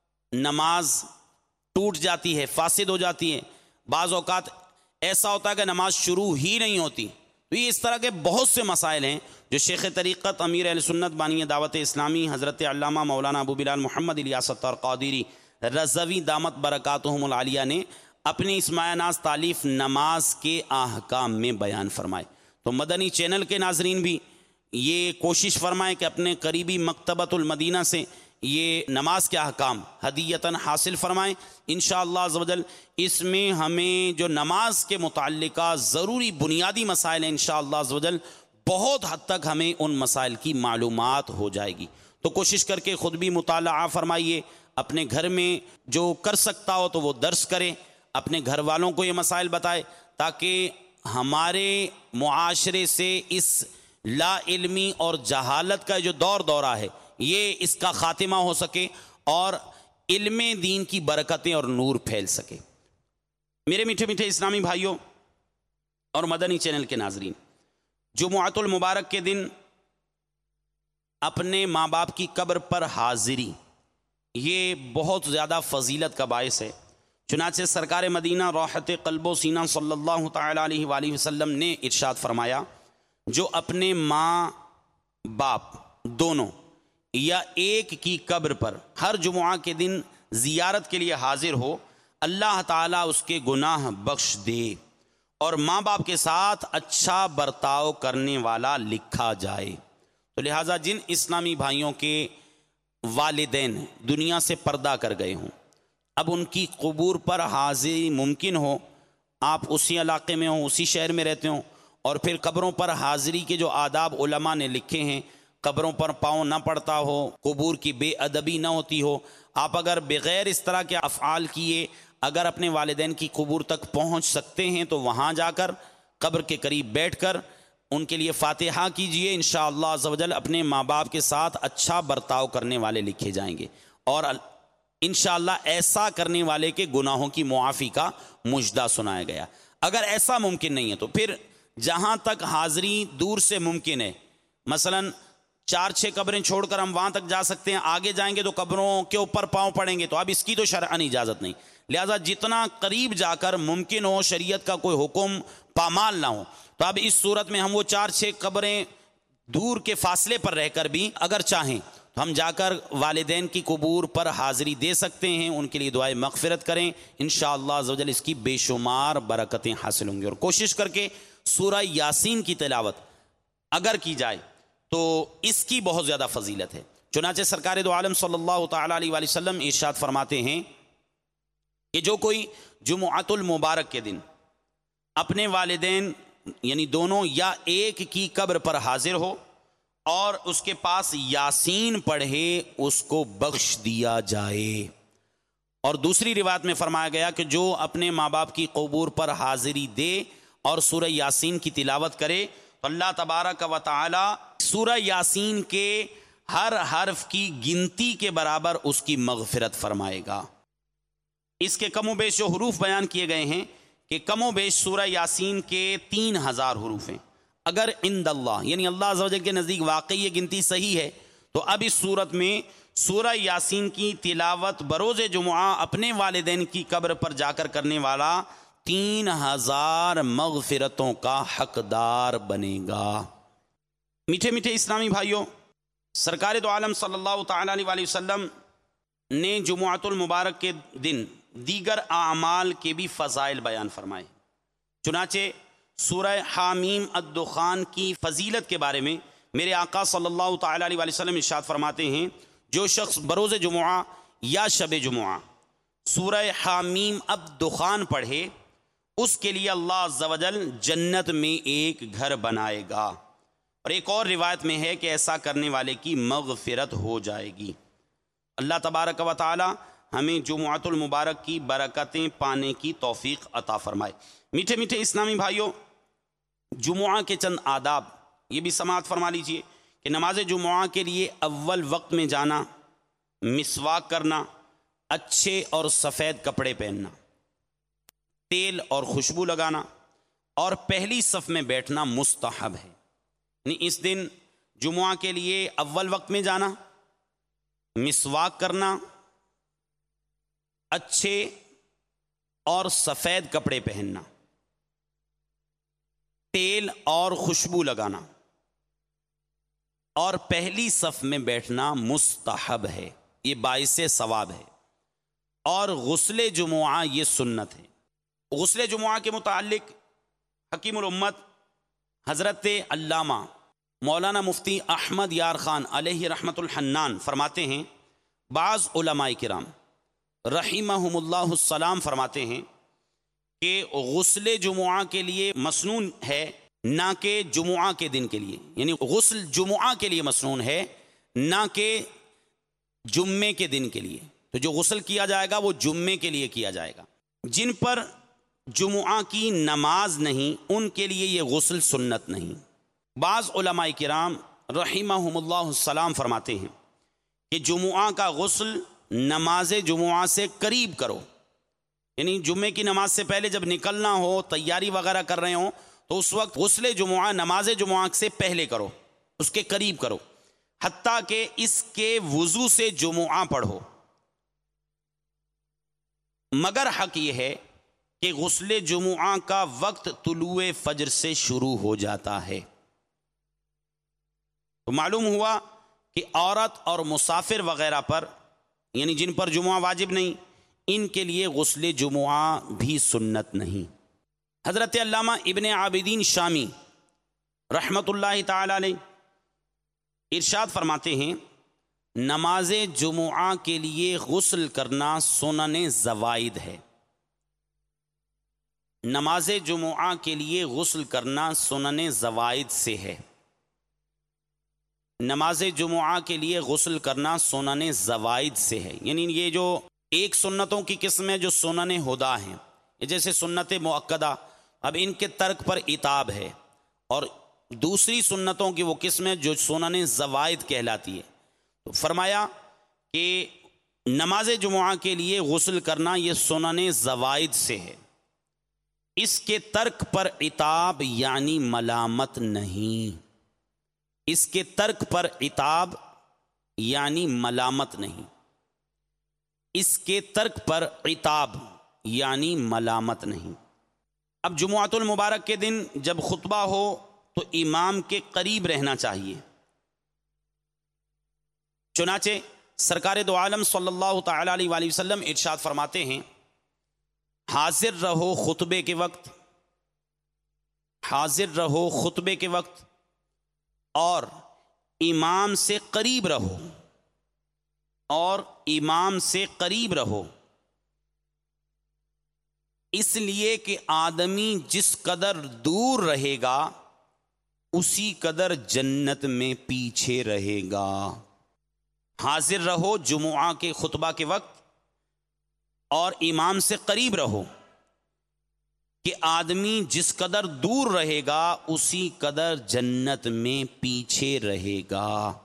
نماز ٹوٹ جاتی ہے، فاسد ہو جاتی ہے، بعض اوقات ایسا ہوتا ہے کہ نماز شروع ہی نہیں ہوتی۔ تو یہ اس طرح کے بہت سے مسائل ہیں جو شیخ طریقت امیر اہل سنت بانی دعوت اسلامی حضرت علامہ مولانا ابو بلال محمد الیاس عطار قادری رضوی دامت برکاتہم العالیہ نے اپنی اس مایہ ناز تالیف نماز کے احکام میں بیان فرمائے۔ تو مدنی چینل کے ناظرین بھی یہ کوشش فرمائیں کہ اپنے قریبی مکتبۃ المدینہ سے یہ نماز کے احکام ہدیتاً حاصل فرمائیں۔ انشاءاللہ عز و جل اس میں ہمیں جو نماز کے متعلقہ ضروری بنیادی مسائل ہیں، انشاءاللہ عز و جل بہت حد تک ہمیں ان مسائل کی معلومات ہو جائے گی۔ تو کوشش کر کے خود بھی مطالعہ فرمائیے، اپنے گھر میں جو کر سکتا ہو تو وہ درس کرے، اپنے گھر والوں کو یہ مسائل بتائے، تاکہ ہمارے معاشرے سے اس لا علمی اور جہالت کا جو دور دورہ ہے یہ اس کا خاتمہ ہو سکے اور علم دین کی برکتیں اور نور پھیل سکے۔ میرے میٹھے میٹھے اسلامی بھائیوں اور مدنی چینل کے ناظرین، جمعۃ المبارک کے دن اپنے ماں باپ کی قبر پر حاضری یہ بہت زیادہ فضیلت کا باعث ہے۔ چنانچہ سرکار مدینہ راحت قلب و سینہ صلی اللہ تعالی علیہ وآلہ وسلم نے ارشاد فرمایا، جو اپنے ماں باپ دونوں یا ایک کی قبر پر ہر جمعہ کے دن زیارت کے لیے حاضر ہو، اللہ تعالیٰ اس کے گناہ بخش دے اور ماں باپ کے ساتھ اچھا برتاؤ کرنے والا لکھا جائے۔ تو لہٰذا جن اسلامی بھائیوں کے والدین دنیا سے پردہ کر گئے ہوں، اب ان کی قبور پر حاضری ممکن ہو، آپ اسی علاقے میں ہوں، اسی شہر میں رہتے ہوں، اور پھر قبروں پر حاضری کے جو آداب علماء نے لکھے ہیں، قبروں پر پاؤں نہ پڑتا ہو، قبور کی بے ادبی نہ ہوتی ہو، آپ اگر بغیر اس طرح کے افعال کیے اگر اپنے والدین کی قبور تک پہنچ سکتے ہیں تو وہاں جا کر قبر کے قریب بیٹھ کر ان کے لیے فاتحہ کیجئے، انشاءاللہ عز و جل اپنے ماں باپ کے ساتھ اچھا برتاؤ کرنے والے لکھے جائیں گے، اور انشاءاللہ ایسا کرنے والے کے گناہوں کی معافی کا مژدہ سنایا گیا۔ اگر ایسا ممکن نہیں ہے تو پھر جہاں تک حاضری دور سے ممکن ہے، مثلا چار چھ قبریں چھوڑ کر ہم وہاں تک جا سکتے ہیں، آگے جائیں گے تو قبروں کے اوپر پاؤں پڑیں گے، تو اب اس کی تو شرعاً اجازت نہیں، لہذا جتنا قریب جا کر ممکن ہو، شریعت کا کوئی حکم پامال نہ ہو، تو اب اس صورت میں ہم وہ چار چھ قبریں دور کے فاصلے پر رہ کر بھی اگر چاہیں تو ہم جا کر والدین کی قبور پر حاضری دے سکتے ہیں، ان کے لیے دعائے مغفرت کریں، انشاءاللہ عز و جل اس کی بے شمار برکتیں حاصل ہوں گی۔ اور کوشش کر کے سورہ یاسین کی تلاوت اگر کی جائے تو اس کی بہت زیادہ فضیلت ہے۔ چنانچہ سرکار دو عالم صلی اللہ تعالی علیہ وآلہ وسلم ارشاد فرماتے ہیں کہ جو کوئی جمعۃ المبارک کے دن اپنے والدین یعنی دونوں یا ایک کی قبر پر حاضر ہو اور اس کے پاس یاسین پڑھے، اس کو بخش دیا جائے۔ اور دوسری روایت میں فرمایا گیا کہ جو اپنے ماں باپ کی قبور پر حاضری دے اور سورہ یاسین کی تلاوت کرے تو اللہ تبارک و تعالی سورہ یاسین کے ہر حرف کی گنتی کے برابر اس کی مغفرت فرمائے گا۔ اس کے کم و بیش جو حروف بیان کیے گئے ہیں کہ کم و بیش سورہ یاسین کے تین ہزار حروف ہیں، اگر عند اللہ یعنی اللہ عز و جل کے نزدیک واقعی یہ گنتی صحیح ہے تو اب اس صورت میں سورہ یاسین کی تلاوت بروز جمعہ اپنے والدین کی قبر پر جا کر کرنے والا تین ہزار مغفرتوں کا حقدار بنے گا۔ میٹھے میٹھے اسلامی بھائیوں، سرکار دو عالم صلی اللہ تعالی علیہ وآلہ وسلم نے جمعۃ المبارک کے دن دیگر اعمال کے بھی فضائل بیان فرمائے۔ چنانچہ سورہ حامیم الدخان کی فضیلت کے بارے میں میرے آقا صلی اللہ تعالی علیہ وآلہ وسلم ارشاد فرماتے ہیں، جو شخص بروز جمعہ یا شب جمعہ سورہ حامیم الدخان پڑھے اس کے لیے اللہ عز و جل جنت میں ایک گھر بنائے گا، اور ایک اور روایت میں ہے کہ ایسا کرنے والے کی مغفرت ہو جائے گی۔ اللہ تبارک و تعالی ہمیں جمعۃ المبارک کی برکتیں پانے کی توفیق عطا فرمائے۔ میٹھے میٹھے اسلامی بھائیوں، جمعہ کے چند آداب یہ بھی سماعت فرما لیجئے کہ نماز جمعہ کے لیے اول وقت میں جانا، مسواک کرنا، اچھے اور سفید کپڑے پہننا، تیل اور خوشبو لگانا اور پہلی صف میں بیٹھنا مستحب ہے۔ یعنی اس دن جمعہ کے لیے اول وقت میں جانا، مسواک کرنا، اچھے اور سفید کپڑے پہننا، تیل اور خوشبو لگانا اور پہلی صف میں بیٹھنا مستحب ہے، یہ باعث ثواب ہے۔ اور غسل جمعہ یہ سنت ہے۔ غسل جمعہ کے متعلق حکیم الامت حضرت علامہ مولانا مفتی احمد یار خان علیہ رحمت الحنان فرماتے ہیں، بعض علماء کرام رحمہم اللہ السلام فرماتے ہیں کہ غسل جمعہ کے لیے مسنون ہے، نہ کہ جمعہ کے دن کے لیے، یعنی غسل جمعہ کے لیے مسنون ہے نہ کہ جمعے کے دن کے لیے۔ تو جو غسل کیا جائے گا وہ جمعے کے لیے کیا جائے گا۔ جن پر جمعہ کی نماز نہیں ان کے لیے یہ غسل سنت نہیں۔ بعض علماء کرام رحمہم اللہ السلام فرماتے ہیں کہ جمعہ کا غسل نماز جمعہ سے قریب کرو، یعنی جمعے کی نماز سے پہلے جب نکلنا ہو، تیاری وغیرہ کر رہے ہوں تو اس وقت غسل جمعہ نماز جمعہ سے پہلے کرو، اس کے قریب کرو، حتیٰ کہ اس کے وضو سے جمعہ پڑھو۔ مگر حق یہ ہے کہ غسل جمعہ کا وقت طلوع فجر سے شروع ہو جاتا ہے۔ تو معلوم ہوا کہ عورت اور مسافر وغیرہ پر، یعنی جن پر جمعہ واجب نہیں، ان کے لیے غسل جمعہ بھی سنت نہیں۔ حضرت علامہ ابن عابدین شامی رحمت اللہ تعالی علیہ ارشاد فرماتے ہیں، نماز جمعہ کے لیے غسل کرنا سنن زوائد ہے۔ نماز جمعہ کے لیے غسل کرنا سنن زوائد سے ہے۔ نماز جمعہ کے لیے غسل کرنا سنن زوائد سے ہے، یعنی یہ جو ایک سنتوں کی قسم ہے جو سنن ہدا ہیں، جیسے سنت مؤکدہ، اب ان کے ترک پر عتاب ہے، اور دوسری سنتوں کی وہ قسم ہے جو سنن زوائد کہلاتی ہے۔ تو فرمایا کہ نماز جمعہ کے لیے غسل کرنا یہ سنن زوائد سے ہے، اس کے ترک پر عتاب یعنی ملامت نہیں، اس کے ترک پر عتاب یعنی ملامت نہیں، اس کے ترک پر عتاب یعنی ملامت نہیں۔ اب جمعۃ المبارک کے دن جب خطبہ ہو تو امام کے قریب رہنا چاہیے، چنانچہ سرکار دو عالم صلی اللہ تعالی علیہ وآلہ وسلم ارشاد فرماتے ہیں، حاضر رہو خطبے کے وقت، حاضر رہو خطبے کے وقت اور امام سے قریب رہو، اور امام سے قریب رہو، اس لیے کہ آدمی جس قدر دور رہے گا اسی قدر جنت میں پیچھے رہے گا۔ حاضر رہو جمعہ کے خطبہ کے وقت اور امام سے قریب رہو کہ آدمی جس قدر دور رہے گا اسی قدر جنت میں پیچھے رہے گا،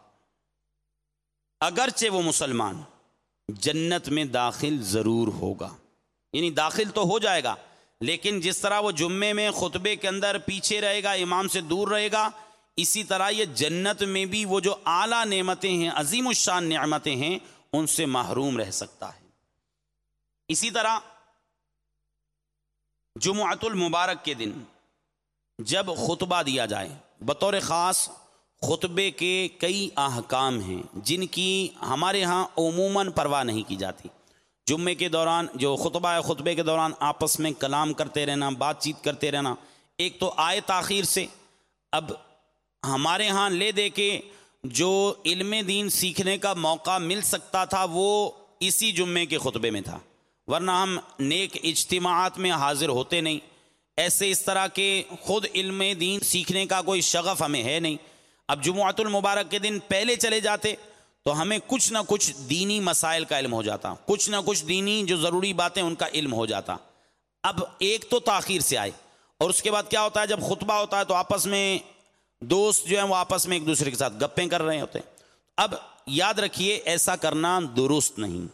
اگرچہ وہ مسلمان جنت میں داخل ضرور ہوگا، یعنی داخل تو ہو جائے گا، لیکن جس طرح وہ جمعے میں خطبے کے اندر پیچھے رہے گا، امام سے دور رہے گا، اسی طرح یہ جنت میں بھی وہ جو اعلیٰ نعمتیں ہیں، عظیم الشان نعمتیں ہیں، ان سے محروم رہ سکتا ہے۔ اسی طرح جمعۃ المبارک کے دن جب خطبہ دیا جائے، بطور خاص خطبے کے کئی احکام ہیں جن کی ہمارے ہاں عموماً پرواہ نہیں کی جاتی۔ جمعے کے دوران جو خطبہ ہے، خطبے کے دوران آپس میں کلام کرتے رہنا، بات چیت کرتے رہنا، ایک تو آئے تاخیر سے۔ اب ہمارے ہاں لے دے کے جو علم دین سیکھنے کا موقع مل سکتا تھا وہ اسی جمعے کے خطبے میں تھا، ورنہ ہم نیک اجتماعات میں حاضر ہوتے نہیں، ایسے اس طرح کے خود علم دین سیکھنے کا کوئی شغف ہمیں ہے نہیں۔ اب جمعۃ المبارک کے دن پہلے چلے جاتے تو ہمیں کچھ نہ کچھ دینی مسائل کا علم ہو جاتا، کچھ نہ کچھ دینی جو ضروری باتیں ان کا علم ہو جاتا۔ اب ایک تو تاخیر سے آئے، اور اس کے بعد کیا ہوتا ہے، جب خطبہ ہوتا ہے تو آپس میں دوست جو ہیں وہ آپس میں ایک دوسرے کے ساتھ گپیں کر رہے ہوتے ہیں۔ اب یاد رکھیے ایسا کرنا درست نہیں۔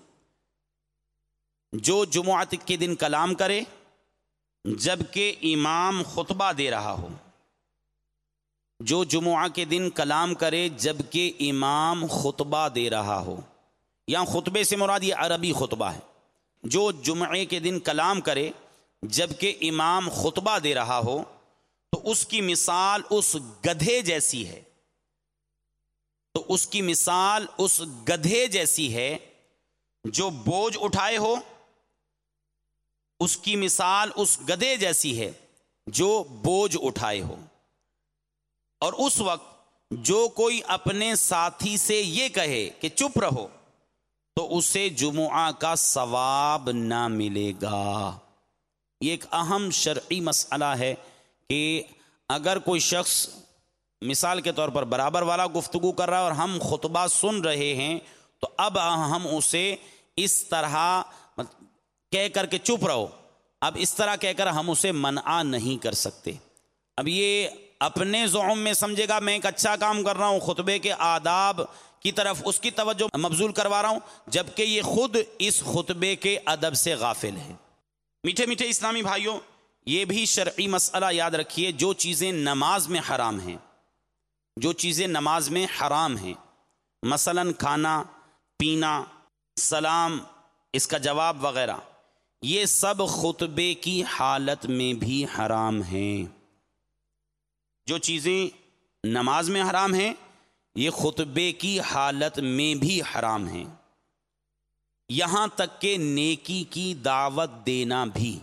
جو جمعہ کے دن کلام کرے جبکہ امام خطبہ دے رہا ہو، جو جمعہ کے دن کلام کرے جبکہ امام خطبہ دے رہا ہو، یہاں خطبے سے مراد یہ عربی خطبہ ہے، جو جمعے کے دن کلام کرے جبکہ امام خطبہ دے رہا ہو تو اس کی مثال اس گدھے جیسی ہے، تو اس کی مثال اس گدھے جیسی ہے جو بوجھ اٹھائے ہو، اس کی مثال اس گدھے جیسی ہے جو بوجھ اٹھائے ہو۔ اور اس وقت جو کوئی اپنے ساتھی سے یہ کہے کہ چپ رہو تو اسے جمعہ کا ثواب نہ ملے گا۔ یہ ایک اہم شرعی مسئلہ ہے کہ اگر کوئی شخص مثال کے طور پر برابر والا گفتگو کر رہا ہے اور ہم خطبہ سن رہے ہیں تو اب ہم اسے اس طرح کہہ کر کے چپ رہو، اب اس طرح کہہ کر ہم اسے منع نہیں کر سکتے۔ اب یہ اپنے زعم میں سمجھے گا میں ایک اچھا کام کر رہا ہوں، خطبے کے آداب کی طرف اس کی توجہ مبذول کروا رہا ہوں، جبکہ یہ خود اس خطبے کے ادب سے غافل ہے۔ میٹھے میٹھے اسلامی بھائیوں، یہ بھی شرعی مسئلہ یاد رکھیے، جو چیزیں نماز میں حرام ہیں، جو چیزیں نماز میں حرام ہیں، مثلا کھانا پینا، سلام، اس کا جواب وغیرہ، یہ سب خطبے کی حالت میں بھی حرام ہیں۔ جو چیزیں نماز میں حرام ہیں یہ خطبے کی حالت میں بھی حرام ہیں، یہاں تک کہ نیکی کی دعوت دینا بھی،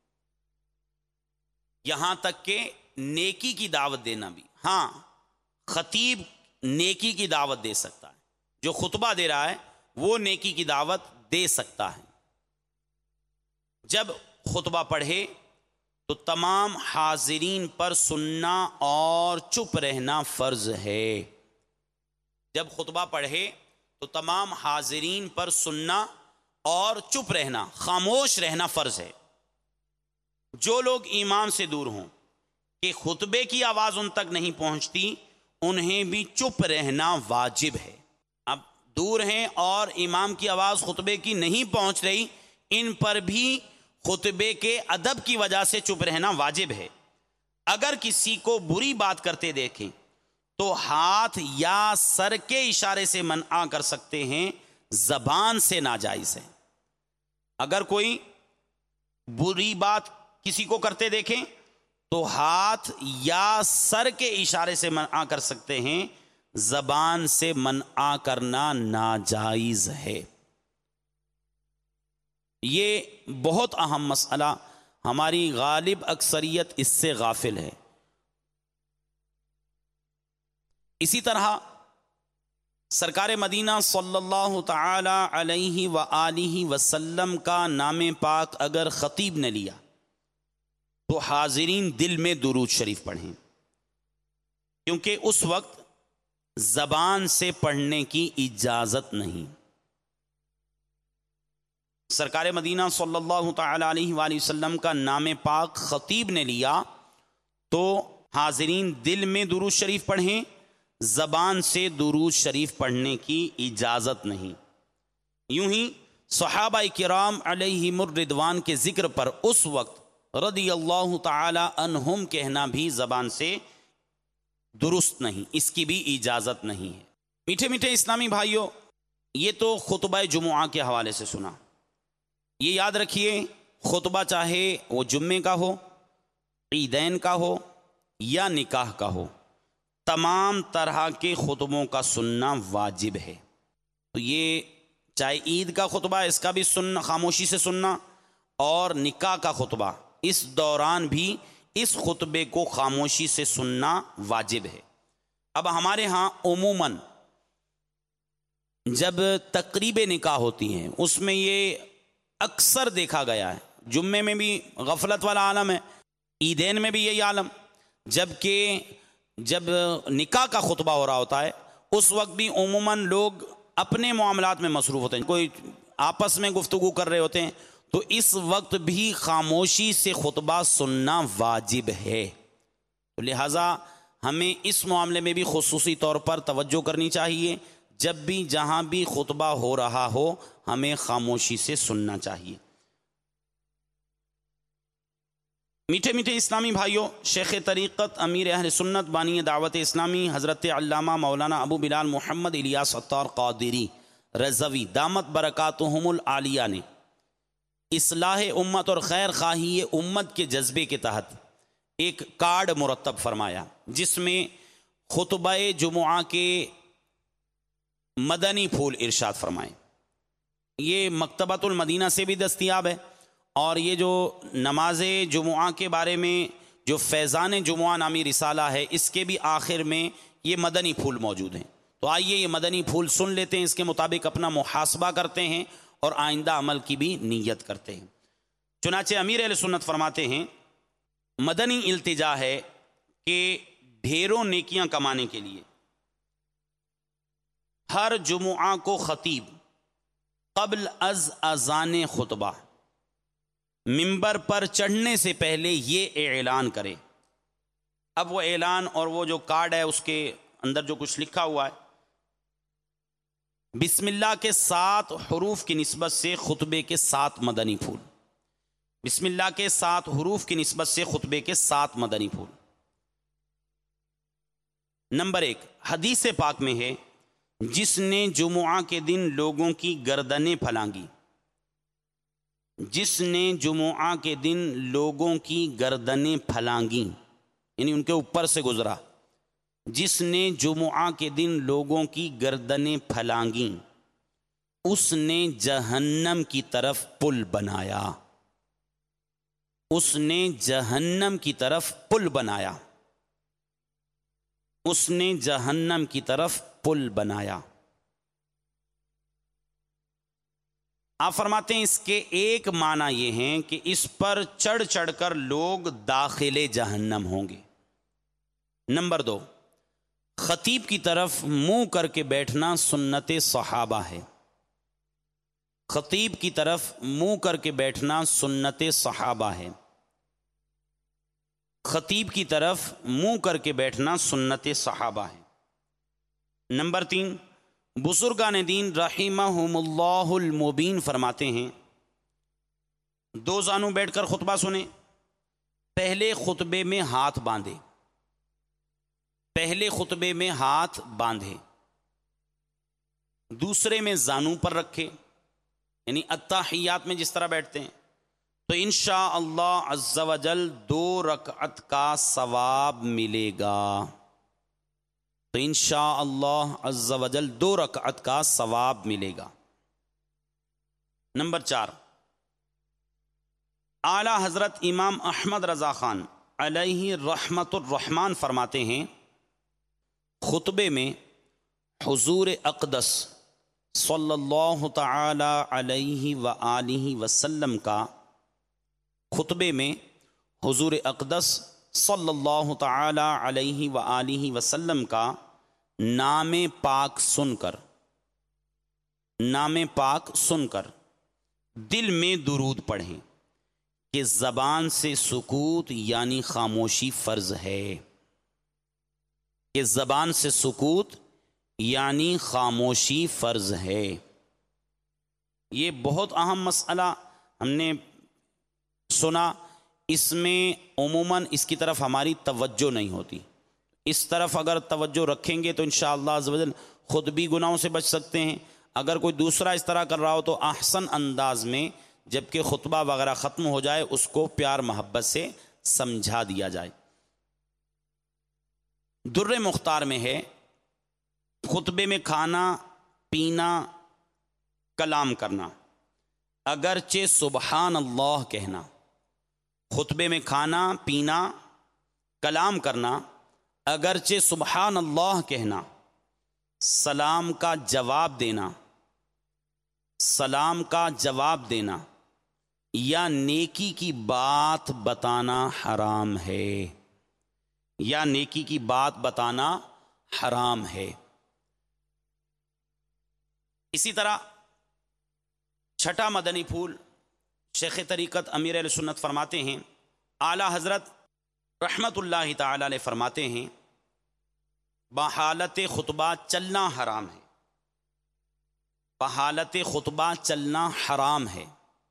یہاں تک کہ نیکی کی دعوت دینا بھی۔ ہاں، خطیب نیکی کی دعوت دے سکتا ہے، جو خطبہ دے رہا ہے وہ نیکی کی دعوت دے سکتا ہے۔ جب خطبہ پڑھے تو تمام حاضرین پر سننا اور چپ رہنا فرض ہے۔ جب خطبہ پڑھے تو تمام حاضرین پر سننا اور چپ رہنا، خاموش رہنا فرض ہے۔ جو لوگ امام سے دور ہوں کہ خطبے کی آواز ان تک نہیں پہنچتی، انہیں بھی چپ رہنا واجب ہے۔ اب دور ہیں اور امام کی آواز خطبے کی نہیں پہنچ رہی، ان پر بھی خطبے کے ادب کی وجہ سے چپ رہنا واجب ہے۔ اگر کسی کو بری بات کرتے دیکھیں تو ہاتھ یا سر کے اشارے سے منع کر سکتے ہیں، زبان سے ناجائز ہے۔ اگر کوئی بری بات کسی کو کرتے دیکھیں تو ہاتھ یا سر کے اشارے سے منع کر سکتے ہیں، زبان سے منع کرنا ناجائز ہے۔ یہ بہت اہم مسئلہ، ہماری غالب اکثریت اس سے غافل ہے۔ اسی طرح سرکار مدینہ صلی اللہ تعالی علیہ وآلہ وسلم کا نام پاک اگر خطیب نے لیا تو حاضرین دل میں درود شریف پڑھیں، کیونکہ اس وقت زبان سے پڑھنے کی اجازت نہیں۔ سرکار مدینہ صلی اللہ تعالی علیہ وآلہ وسلم کا نام پاک خطیب نے لیا تو حاضرین دل میں درود شریف پڑھیں، زبان سے درود شریف پڑھنے کی اجازت نہیں۔ یوں ہی صحابہ کرام علیہم الرضوان کے ذکر پر اس وقت رضی اللہ تعالی عنہم کہنا بھی زبان سے درست نہیں، اس کی بھی اجازت نہیں ہے۔ میٹھے میٹھے اسلامی بھائیوں، یہ تو خطبہ جمعہ کے حوالے سے سنا۔ یہ یاد رکھیے، خطبہ چاہے وہ جمعے کا ہو، عیدین کا ہو یا نکاح کا ہو، تمام طرح کے خطبوں کا سننا واجب ہے۔ تو یہ چاہے عید کا خطبہ، اس کا بھی سننا، خاموشی سے سننا، اور نکاح کا خطبہ، اس دوران بھی اس خطبے کو خاموشی سے سننا واجب ہے۔ اب ہمارے ہاں عموماً جب تقریب نکاح ہوتی ہیں اس میں یہ اکثر دیکھا گیا ہے، جمعے میں بھی غفلت والا عالم ہے، عیدین میں بھی یہی عالم، جبکہ جب نکاح کا خطبہ ہو رہا ہوتا ہے اس وقت بھی عموماً لوگ اپنے معاملات میں مصروف ہوتے ہیں، کوئی آپس میں گفتگو کر رہے ہوتے ہیں، تو اس وقت بھی خاموشی سے خطبہ سننا واجب ہے۔ لہٰذا ہمیں اس معاملے میں بھی خصوصی طور پر توجہ کرنی چاہیے، جب بھی جہاں بھی خطبہ ہو رہا ہو ہمیں خاموشی سے سننا چاہیے۔ میٹھے میٹھے اسلامی بھائیوں، شیخ طریقت امیر اہل سنت بانی دعوت اسلامی حضرت علامہ مولانا ابو بلال محمد الیاس ستار قادری رضوی دامت برکاتہم العالیہ نے اصلاح امت اور خیر خواہی امت کے جذبے کے تحت ایک کارڈ مرتب فرمایا، جس میں خطبہ جمعہ کے مدنی پھول ارشاد فرمائے۔ یہ مکتبۃ المدینہ سے بھی دستیاب ہے، اور یہ جو نماز جمعہ کے بارے میں جو فیضان جمعہ نامی رسالہ ہے، اس کے بھی آخر میں یہ مدنی پھول موجود ہیں۔ تو آئیے یہ مدنی پھول سن لیتے ہیں، اس کے مطابق اپنا محاسبہ کرتے ہیں اور آئندہ عمل کی بھی نیت کرتے ہیں۔ چنانچہ امیر اہل سنت فرماتے ہیں، مدنی التجا ہے کہ ڈھیروں نیکیاں کمانے کے لیے ہر جمعہ کو خطیب قبل از اذان خطبہ منبر پر چڑھنے سے پہلے یہ اعلان کرے۔ اب وہ اعلان اور وہ جو کارڈ ہے اس کے اندر جو کچھ لکھا ہوا ہے، بسم اللہ کے سات حروف کی نسبت سے خطبے کے سات مدنی پھول، بسم اللہ کے سات حروف کی نسبت سے خطبے کے سات مدنی پھول۔ نمبر ایک، حدیث پاک میں ہے، جس نے جمعہ کے دن لوگوں کی گردنیں پھلانگی، جس نے جمعہ کے دن لوگوں کی گردنیں پھلانگی، یعنی ان کے اوپر سے گزرا، جس نے جمعہ کے دن لوگوں کی گردنیں پھلانگی اس نے جہنم کی طرف پل بنایا، اس نے جہنم کی طرف پل بنایا، اس نے جہنم کی طرف پل بنایا۔ آپ فرماتے ہیں اس کے ایک معنی یہ ہیں کہ اس پر چڑھ چڑھ کر لوگ داخل جہنم ہوں گے۔ نمبر دو، خطیب کی طرف منہ کر کے بیٹھنا سنت صحابہ ہے. خطیب کی طرف منہ کر کے بیٹھنا سنت صحابہ ہے. خطیب کی طرف منہ کر کے بیٹھنا سنت صحابہ ہے. نمبر تین، بزرگان دین رحمہم اللہ المبین فرماتے ہیں دو زانوں بیٹھ کر خطبہ سنیں. پہلے خطبے میں ہاتھ باندھے پہلے خطبے میں ہاتھ باندھے دوسرے میں زانوں پر رکھے، یعنی التحیات میں جس طرح بیٹھتے ہیں، تو انشاءاللہ عز و جل دو رکعت کا ثواب ملے گا. تو انشاءاللہ عز و جل دو رکعت کا ثواب ملے گا. نمبر چار، اعلی حضرت امام احمد رضا خان علیہ رحمت الرحمن فرماتے ہیں خطبے میں حضور اقدس صلی اللہ تعالی علیہ وآلہ وسلم کا خطبے میں حضور اقدس صلی اللہ تعالی علیہ وآلہ وسلم کا نام پاک سن کر نام پاک سن کر دل میں درود پڑھیں کہ زبان سے سکوت یعنی خاموشی فرض ہے. کہ زبان سے سکوت یعنی خاموشی فرض ہے. یہ بہت اہم مسئلہ ہم نے سنا، اس میں عموماً اس کی طرف ہماری توجہ نہیں ہوتی. اس طرف اگر توجہ رکھیں گے تو انشاءاللہ عز و جل خود بھی گناہوں سے بچ سکتے ہیں. اگر کوئی دوسرا اس طرح کر رہا ہو تو احسن انداز میں جبکہ خطبہ وغیرہ ختم ہو جائے اس کو پیار محبت سے سمجھا دیا جائے. در مختار میں ہے خطبے میں کھانا پینا کلام کرنا اگرچہ سبحان اللہ کہنا. خطبے میں کھانا پینا کلام کرنا اگرچہ سبحان اللہ کہنا، سلام کا جواب دینا سلام کا جواب دینا یا نیکی کی بات بتانا حرام ہے یا نیکی کی بات بتانا حرام ہے. اسی طرح چھٹا مدنی پھول شیخ طریقت امیر اہل سنت فرماتے ہیں اعلی حضرت رحمت اللہ تعالی علیہ فرماتے ہیں بحالت خطبہ چلنا حرام ہے. بحالت خطبہ چلنا حرام ہے،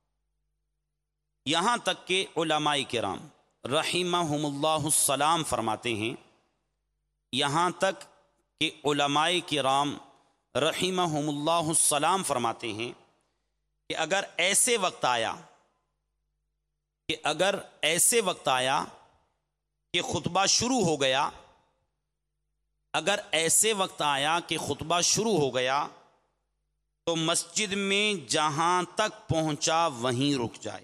یہاں تک کہ علماء کرام رحمہم اللہ السلام فرماتے ہیں یہاں تک کہ علماء کرام رحمہم اللہ السلام فرماتے ہیں کہ اگر ایسے وقت آیا کہ اگر ایسے وقت آیا کہ خطبہ شروع ہو گیا اگر ایسے وقت آیا کہ خطبہ شروع ہو گیا تو مسجد میں جہاں تک پہنچا وہیں رک جائے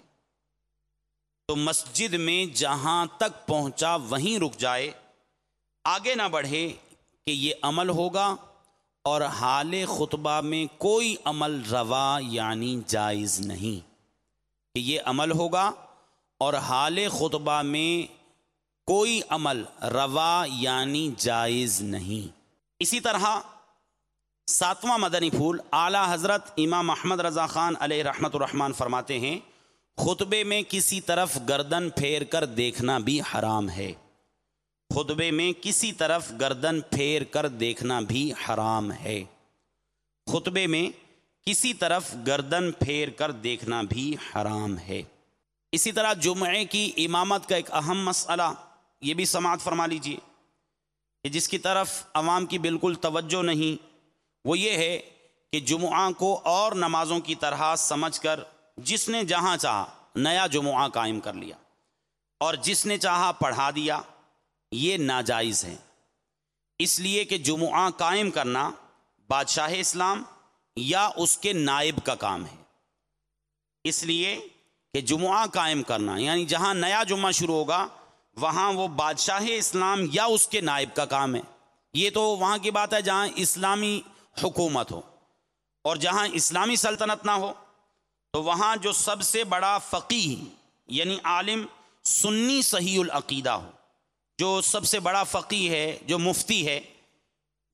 تو مسجد میں جہاں تک پہنچا وہیں رک جائے، آگے نہ بڑھے کہ یہ عمل ہوگا اور حال خطبہ میں کوئی عمل روا یعنی جائز نہیں. کہ یہ عمل ہوگا اور حال خطبہ میں کوئی عمل روا یعنی جائز نہیں. اسی طرح ساتواں مدنی پھول اعلی حضرت امام احمد رضا خان علیہ رحمت الرحمن فرماتے ہیں خطبے میں کسی طرف گردن پھیر کر دیکھنا بھی حرام ہے. خطبے میں کسی طرف گردن پھیر کر دیکھنا بھی حرام ہے. خطبے میں کسی طرف گردن پھیر کر دیکھنا بھی حرام ہے. اسی طرح جمعے کی امامت کا ایک اہم مسئلہ یہ بھی سماعت فرما لیجیے کہ جس کی طرف عوام کی بالکل توجہ نہیں، وہ یہ ہے کہ جمعہ کو اور نمازوں کی طرح سمجھ کر جس نے جہاں چاہا نیا جمعہ قائم کر لیا اور جس نے چاہا پڑھا دیا. یہ ناجائز ہے، اس لیے کہ جمعہ قائم کرنا بادشاہ اسلام یا اس کے نائب کا کام ہے. اس لیے کہ جمعہ قائم کرنا یعنی جہاں نیا جمعہ شروع ہوگا وہاں وہ بادشاہ اسلام یا اس کے نائب کا کام ہے. یہ تو وہاں کی بات ہے جہاں اسلامی حکومت ہو، اور جہاں اسلامی سلطنت نہ ہو تو وہاں جو سب سے بڑا فقیہ یعنی عالم سنی صحیح العقیدہ ہو، جو سب سے بڑا فقیہ ہے، جو مفتی ہے،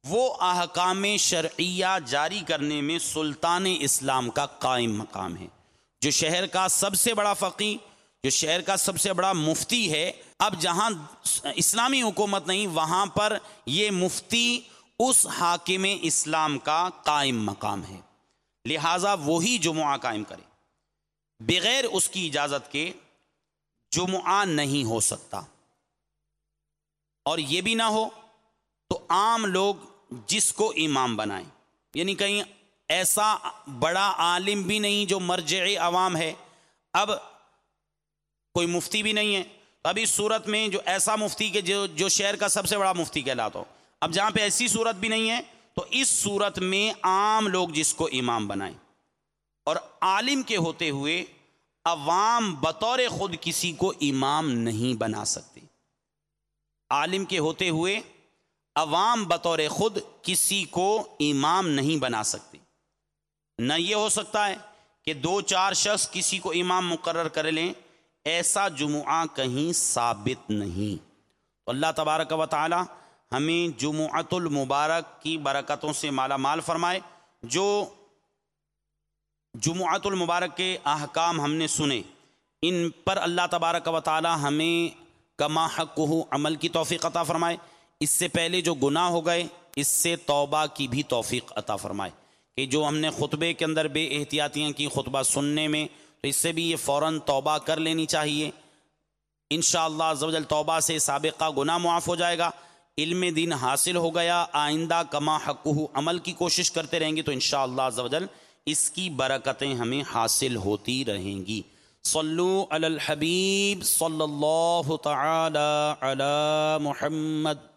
وہ احکام شرعیہ جاری کرنے میں سلطان اسلام کا قائم مقام ہے۔ جو شہر کا سب سے بڑا فقیہ، جو شہر کا سب سے بڑا مفتی ہے، اب جہاں اسلامی حکومت نہیں وہاں پر یہ مفتی اس حاکم اسلام کا قائم مقام ہے، لہٰذا وہی جمعہ قائم کرے، بغیر اس کی اجازت کے جمعہ نہیں ہو سکتا۔ اور یہ بھی نہ ہو تو عام لوگ جس کو امام بنائیں، یعنی کہیں ایسا بڑا عالم بھی نہیں جو مرجع عوام ہے، اب کوئی مفتی بھی نہیں ہے، اب اس صورت میں جو ایسا مفتی کے جو جو شہر کا سب سے بڑا مفتی کہلاتا ہو، اب جہاں پہ ایسی صورت بھی نہیں ہے تو اس صورت میں عام لوگ جس کو امام بنائیں، اور عالم کے ہوتے ہوئے عوام بطور خود کسی کو امام نہیں بنا سکتے۔ عالم کے ہوتے ہوئے عوام بطور خود کسی کو امام نہیں بنا سکتے۔ نہ یہ ہو سکتا ہے کہ دو چار شخص کسی کو امام مقرر کر لیں، ایسا جمعہ کہیں ثابت نہیں۔ اللہ تبارک و تعالی ہمیں جمعۃ المبارک کی برکتوں سے مالا مال فرمائے۔ جو جمعۃ المبارک کے احکام ہم نے سنے، ان پر اللہ تبارک و تعالی ہمیں کما حقہ عمل کی توفیق عطا فرمائے۔ اس سے پہلے جو گناہ ہو گئے اس سے توبہ کی بھی توفیق عطا فرمائے، کہ جو ہم نے خطبے کے اندر بے احتیاطیاں کی خطبہ سننے میں، تو اس سے بھی یہ فوراً توبہ کر لینی چاہیے۔ انشاءاللہ عز و جل توبہ سے سابقہ گناہ معاف ہو جائے گا، علم دین حاصل ہو گیا، آئندہ کما حقہ عمل کی کوشش کرتے رہیں گے تو انشاءاللہ عز و جل اس کی برکتیں ہمیں حاصل ہوتی رہیں گی۔ صلو علی الحبیب صلی اللہ تعالی علی محمد۔